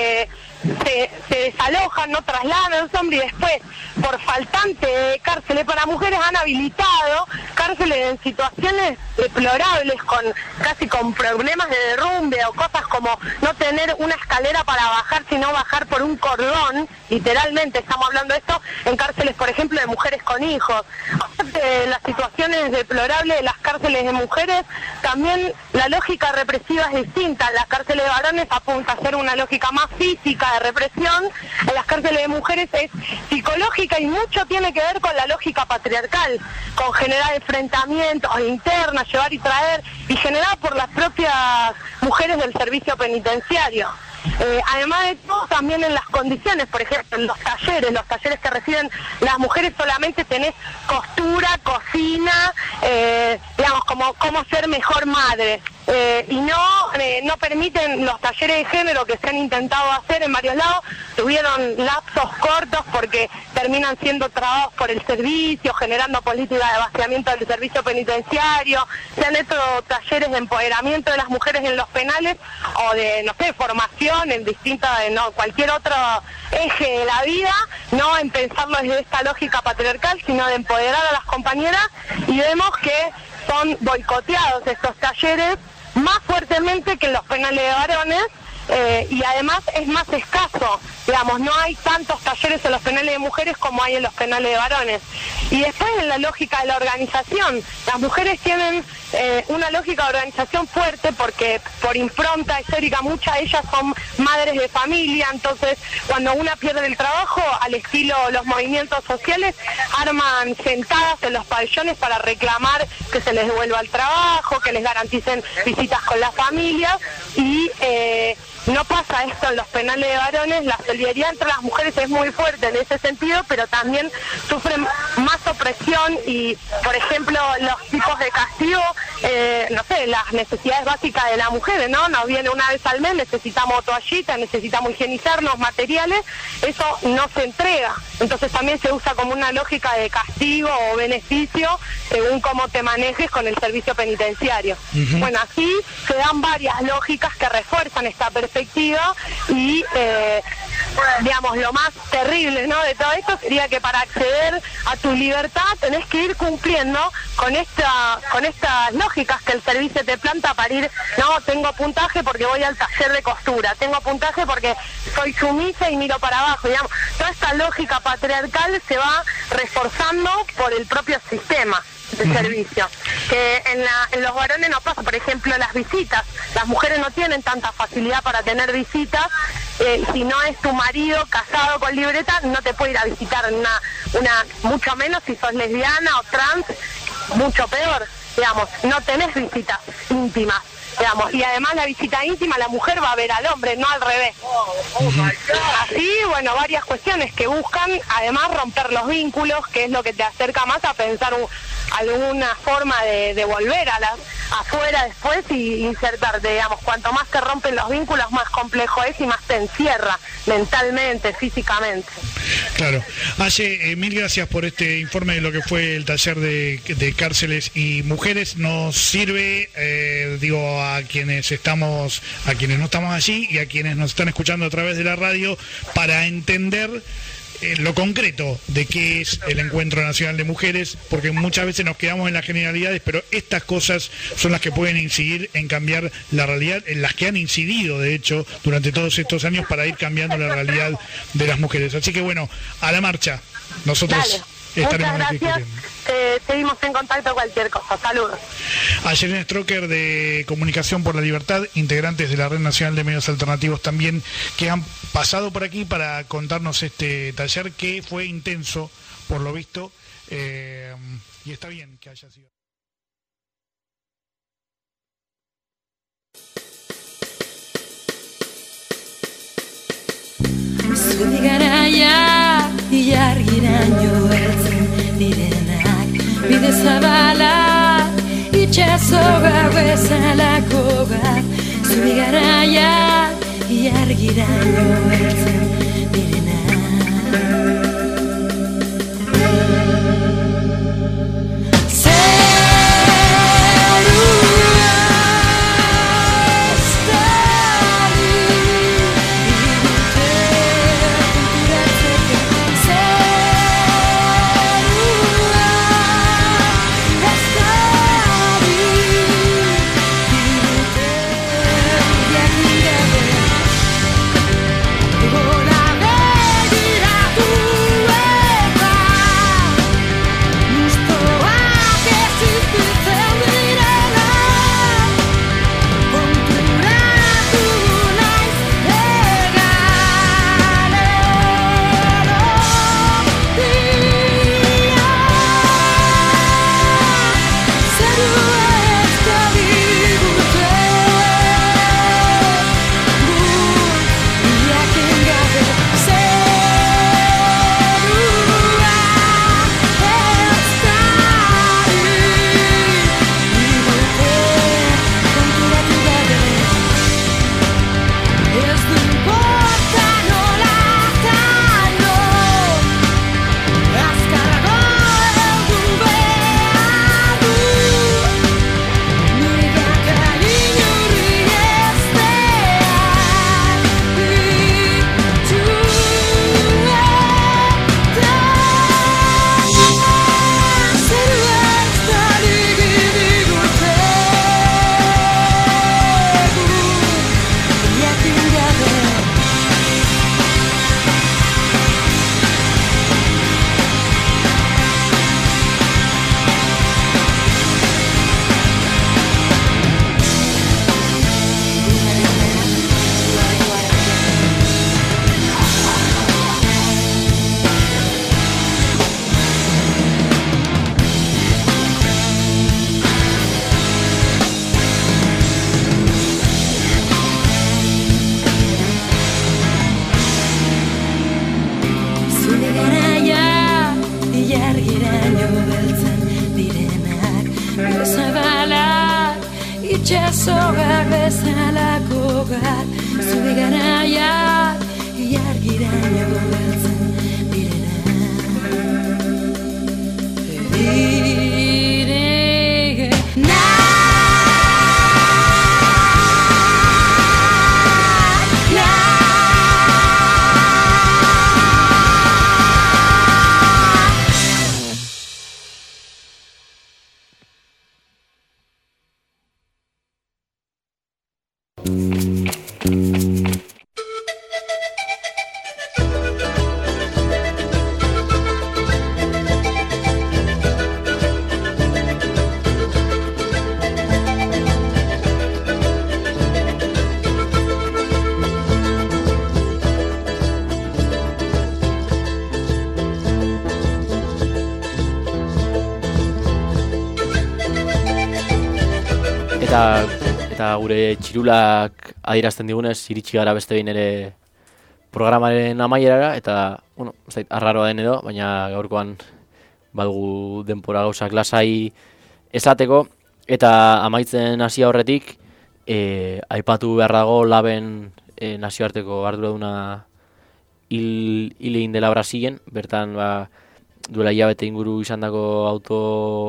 se desalojan, no trasladan a los hombres, y después, por faltante de cárceles para mujeres, han habilitado cárceles en situaciones deplorables, casi con problemas de derrumbe, o cosas como no tener una escalera para bajar, sino bajar por un cordón, literalmente estamos hablando de esto, en cárceles, por ejemplo, de mujeres con hijos. Aparte de las situaciones deplorables de las cárceles de mujeres, también la lógica represiva es distinta. En las cárceles de varones apunta a ser una lógica más física de represión, en las cárceles de mujeres es psicológica, y mucho tiene que ver con la lógica patriarcal, con generar enfrentamientos internas, llevar y traer, y generada por las propias mujeres del servicio penitenciario. Además de todo, también en las condiciones, por ejemplo, en los talleres que reciben las mujeres, solamente tenés costura, cocina, digamos, cómo ser mejor madre. Y no permiten los talleres de género que se han intentado hacer en varios lados, tuvieron lapsos cortos porque terminan siendo trabados por el servicio, generando políticas de vaciamiento del servicio penitenciario. Se han hecho talleres de empoderamiento de las mujeres en los penales, o de, no sé, formación en cualquier otro eje de la vida, no en pensarlo desde esta lógica patriarcal, sino de empoderar a las compañeras, y vemos que son boicoteados estos talleres más fuertemente que en los penales de varones, y además es más escaso, digamos, no hay tantos talleres en los penales de mujeres como hay en los penales de varones. Y después, en la lógica de la organización, las mujeres tienen una lógica de organización fuerte, porque por impronta histórica muchas de ellas son madres de familia. Entonces, cuando una pierde el trabajo, al estilo los movimientos sociales, arman sentadas en los pabellones para reclamar que se les devuelva el trabajo, que les garanticen visitas con las familias, y no pasa esto en los penales de varones. La solidaridad entre las mujeres es muy fuerte en ese sentido, pero también sufren más opresión y, por ejemplo, los tipos de castigo, no sé, las necesidades básicas de las mujeres, ¿no? Nos viene una vez al mes, necesitamos toallitas, necesitamos higienizarnos, materiales, eso no se entrega. Entonces también se usa como una lógica de castigo o beneficio según cómo te manejes con el servicio penitenciario. Bueno, así se dan varias lógicas que refuerzan esta perspectiva y, digamos, lo más terrible, ¿no?, de todo esto sería que para acceder a tu libertad tenés que ir cumpliendo con estas lógicas que el servicio te planta para ir, no, tengo puntaje porque voy al taller de costura, tengo puntaje porque soy sumisa y miro para abajo, digamos. Toda esta lógica patriarcal se va reforzando por el propio sistema de servicio, que en los varones no pasa. Por ejemplo, las visitas, las mujeres no tienen tanta facilidad para tener visitas, si no es tu marido casado con libreta, no te puede ir a visitar mucho menos si sos lesbiana o trans, mucho peor, digamos, no tenés visitas íntimas, digamos, y además la visita íntima la mujer va a ver al hombre, no al revés. Así, bueno, varias cuestiones que buscan además romper los vínculos, que es lo que te acerca más a pensar alguna forma de volver afuera después y insertarte, digamos. Cuanto más te rompen los vínculos, más complejo es y más te encierra mentalmente, físicamente. Claro. Aye, mil gracias por este informe de lo que fue el taller de cárceles y mujeres. Nos sirve, digo, a quienes no estamos allí y a quienes nos están escuchando a través de la radio, para entender lo concreto de qué es el Encuentro Nacional de Mujeres, porque muchas veces nos quedamos en las generalidades, pero estas cosas son las que pueden incidir en cambiar la realidad, en las que han incidido, de hecho, durante todos estos años para ir cambiando la realidad de las mujeres. Así que bueno, a la marcha. Nosotros estaremos muchas gracias. Seguimos en contacto, cualquier cosa. Saludos. Ayelén Stroker, de Comunicación por la Libertad, integrantes de la Red Nacional de Medios Alternativos también, que han pasado por aquí para contarnos este taller que fue intenso, por lo visto, y está bien que haya sido. Zuri garaia, ilargiraino heltzen direnak, bide zabala, itxaso gau bezalako bat. Zuri garaia, ilargiraino heltzen direnak. Voy itxasoak bezalako bat, zure garaiak ilargiraino beltzen Eta gure txirulak adierazten digunez, iritsi gara beste behin ere programaren amaierara, eta, bueno, ez da, arraroa den edo, baina gaurkoan badugu denpora gauzak lasai esateko, eta amaitzen hasi horretik, aipatu behar dago Laben nazioarteko arduraduna hil egin dela Brasilen, bertan duela hilabete inguru izandako auto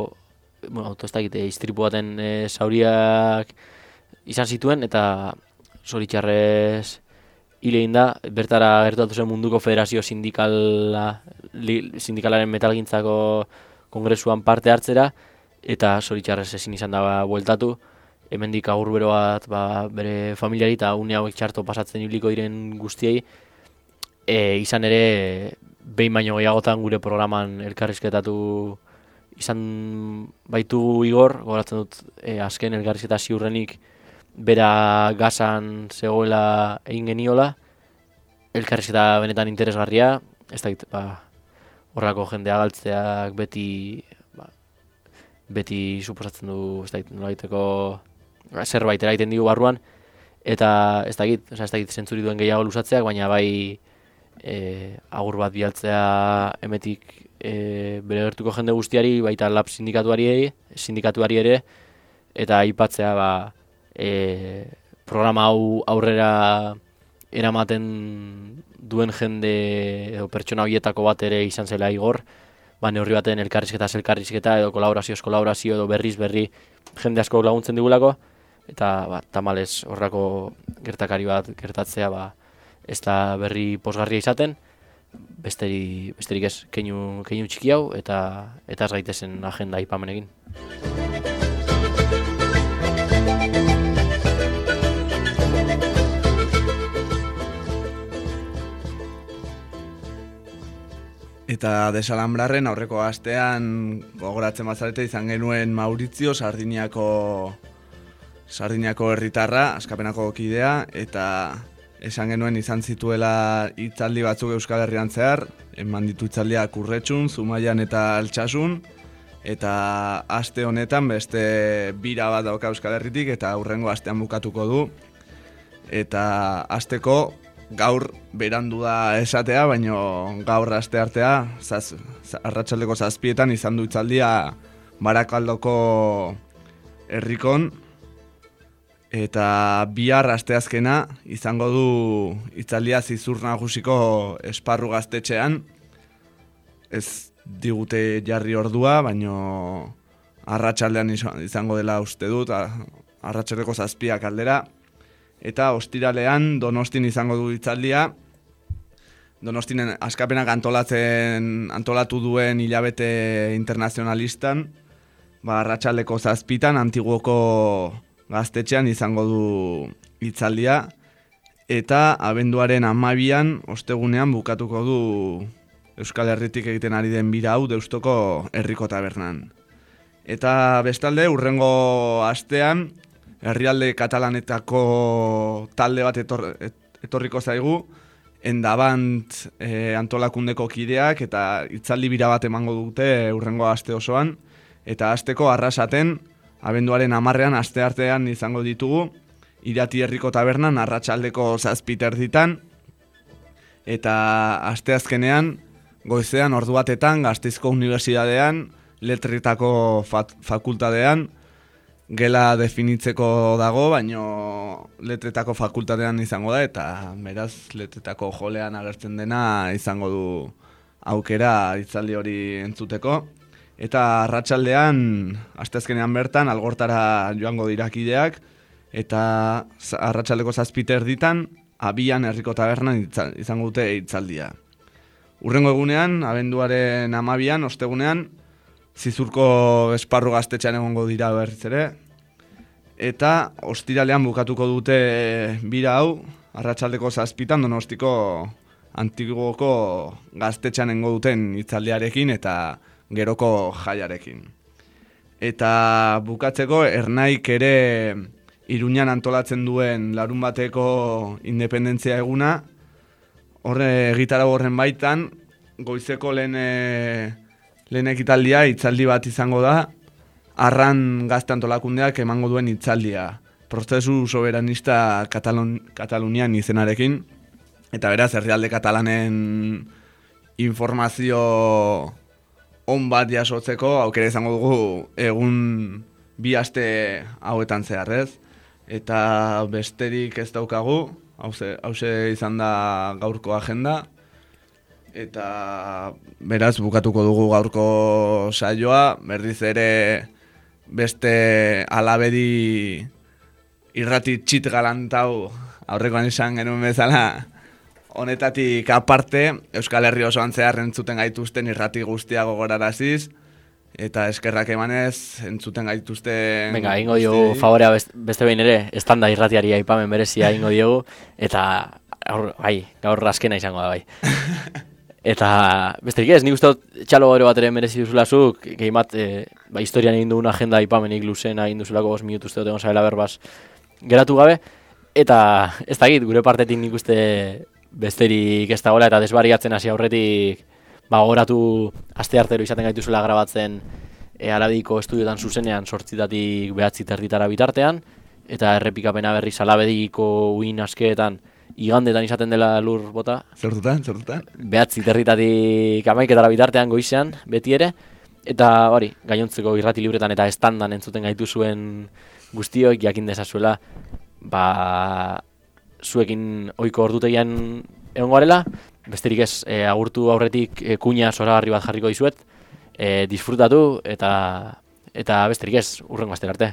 ez dakit, istripu baten zauriak izan zituen, eta zoritxarrez hil egin da, bertara gertatu zen munduko federazio sindikalaren metalgintzako kongresuan parte hartzera, eta zoritxarrez ezin izan da bueltatu, hemendik agur bero bat bere familiari eta une hauek txarto pasatzen ibiliko diren guztiei, izan ere behin baino gehiagotan gure programan elkarrizketatu izan baitu Igor, gogoratzen dut azken elkarrizketa ziurrenik bera gazan zegoela egin geniola, elkarrizketa benetan interesgarria, ez dakit, horrako jendea galtzeak beti suposatzen du, ez dakit, nolaiteko zerbait eraiten digu barruan, eta ez dakit zentzuri duen gehiago lusatzeak, baina bai agur bat bialtzea emetik bere gertuko jende guztiari, baita lab sindikatuari ere, eta aipatzea programa hau aurrera eramaten duen jende edo pertsona horietako bat ere izan zela Igor, neurri baten elkarrizketa edo kolaborazio edo berri jende asko laguntzen digulako, eta tamalez horrako gertakari bat gertatzea ez da berri posgarria izaten, besterik ez keinu txiki hau, eta ez gaitezen agenda aipamen egin. Eta desalambrarren aurreko astean gogoratzen bazarete izan genuen Maurizio Sardiniako herritarra, askapenako kidea, eta esan genuen izan zituela hitzaldi batzuk Euskal Herrian zehar, eman ditu hitzaldiak Urretxun, Zumaian eta Altsasun, eta aste honetan beste bira bat dauka Euskal Herritik eta hurrengo astean bukatuko du. Eta asteko gaur berandu da esatea, baino gaur asteartea, arratsaldeko 7:00 izan du hitzaldia Barakaldoko herrikon, eta bihar asteazkena izango du hitzaldia Zizur Nagusiko esparru gaztetxean. Ez digute jarri ordua, baino arratsaldean izango dela uste dut, arratsaldeko 7:00 aldera. Eta ostiralean Donostin izango du hitzaldia. Donostinen askapenak antolatu duen hilabete internazionalistan, arratsaldeko 7:00 Antiguoko gaztetxean izango du hitzaldia, eta abenduaren 12:00 ostegunean bukatuko du Euskal Herritik egiten ari den bira hau Deustoko herriko tabernan. Eta bestalde, hurrengo astean herrialde katalanetako talde bat etorriko zaigu, Endabant antolakundeko kideak, eta hitzaldi bira bat emango dute hurrengo aste osoan, eta asteko Arrasaten abenduaren 10:00 asteartean izango ditugu Irati herriko tabernan arratsaldeko 7:30, eta asteazkenean goizean ordu batetan Gasteizko Unibertsitatean Letretako fakultatean gela definitzeko dago, baino letretako fakultatean izango da, eta beraz letretako jolean agertzen dena izango du aukera hitzaldi hori entzuteko. Eta arratsaldean, asteazkenean bertan, Algortara joango dira kideak, eta arratsaldeko 7:30 Abian herriko tabernan izango dute hitzaldia. Hurrengo egunean, abenduaren 12an, ostegunean, Zizurko esparru gaztetxean egongo dira berriz ere, eta ostiralean bukatuko dute bira hau, arratsaldeko 7 Donostiko Antiguoko gaztetxean egongo duten hitzaldiarekin eta geroko jaiarekin. Eta bukatzeko Ernaik ere Iruñan antolatzen duen larunbateko independentzia eguna, horre egitarau horren baitan, goizeko lehen ekitaldia hitzaldi bat izango da, Arran gazte antolakundeak emango duen hitzaldia, prozesu soberanista Katalunian izenarekin, eta beraz herrialde katalanen informazio on bat jasotzeko aukera izango dugu egun 2 aste hauetan zeharrez, eta besterik ez daukagu, hauze izan da gaurko agenda, eta beraz bukatuko dugu gaurko saioa, berriz ere beste Alabedi irrati txit galantau aurrekoan esan genuen bezala, honetatik aparte, Euskal Herri osoan zehar entzuten gaituzten irrati guztia gogoraraziz, eta eskerrak emanez entzuten gaituzten... Venga, ingo diogu favorea beste behin ere, estanda irratiari aipamen berezia ingo diogu, eta gaur azkena izango da bai. Eta besterik ez, nik uste txalo gero bat ere merezi duzulazuk, gehimat historian egin dugun agenda aipamenik luzena egin duzulako 5 minutu uste egon zabela berbaz geratu gabe, eta ez dakit, gure partetik nik uste besterik ez dagoela eta desbariatzen hasi aurretik goratu asteartero izaten gaituzula grabatzen Alabediko estudiotan zuzenean 8:00 9:30 bitartean, eta errepikapena berriz Alabediko uin askeetan igandetan izaten dela lur bota. Zertutan? 9:30 11:00 bitartean goizean, beti ere, eta hori, gainontzeko irrati libretan eta estandan entzuten gaituzuen guztiok jakin dezazuela, zuekin ohiko ordutegian egon garela, besterik ez agurtu aurretik kuña zoragarri bat jarriko dizuet, disfrutatu eta besterik ez, hurrengo astera arte.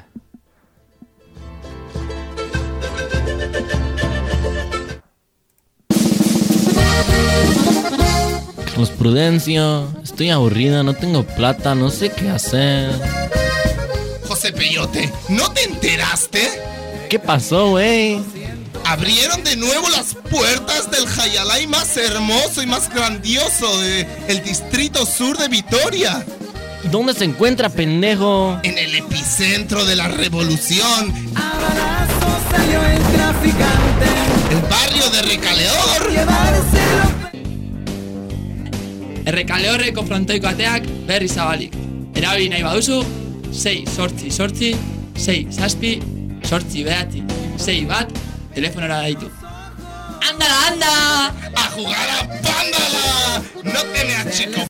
Carlos Prudencio, estoy aburrida, no tengo plata, no sé qué hacer. José Peyote, ¿no te enteraste? ¿Qué pasó, güey? Abrieron de nuevo las puertas del Jayalay más hermoso y más grandioso del distrito sur de Vitoria. ¿Dónde se encuentra, pendejo? En el epicentro de la revolución. A balazos salió el traficante. El barrio de Recaleor. Errekaleorreko frontoiko ateak berri zabalik. Erabili nahi baduzu, 6 7 6 bat, telefonora daitu. ¡Ándala, anda! ¡A jugar a Pándala! ¡No te me achico!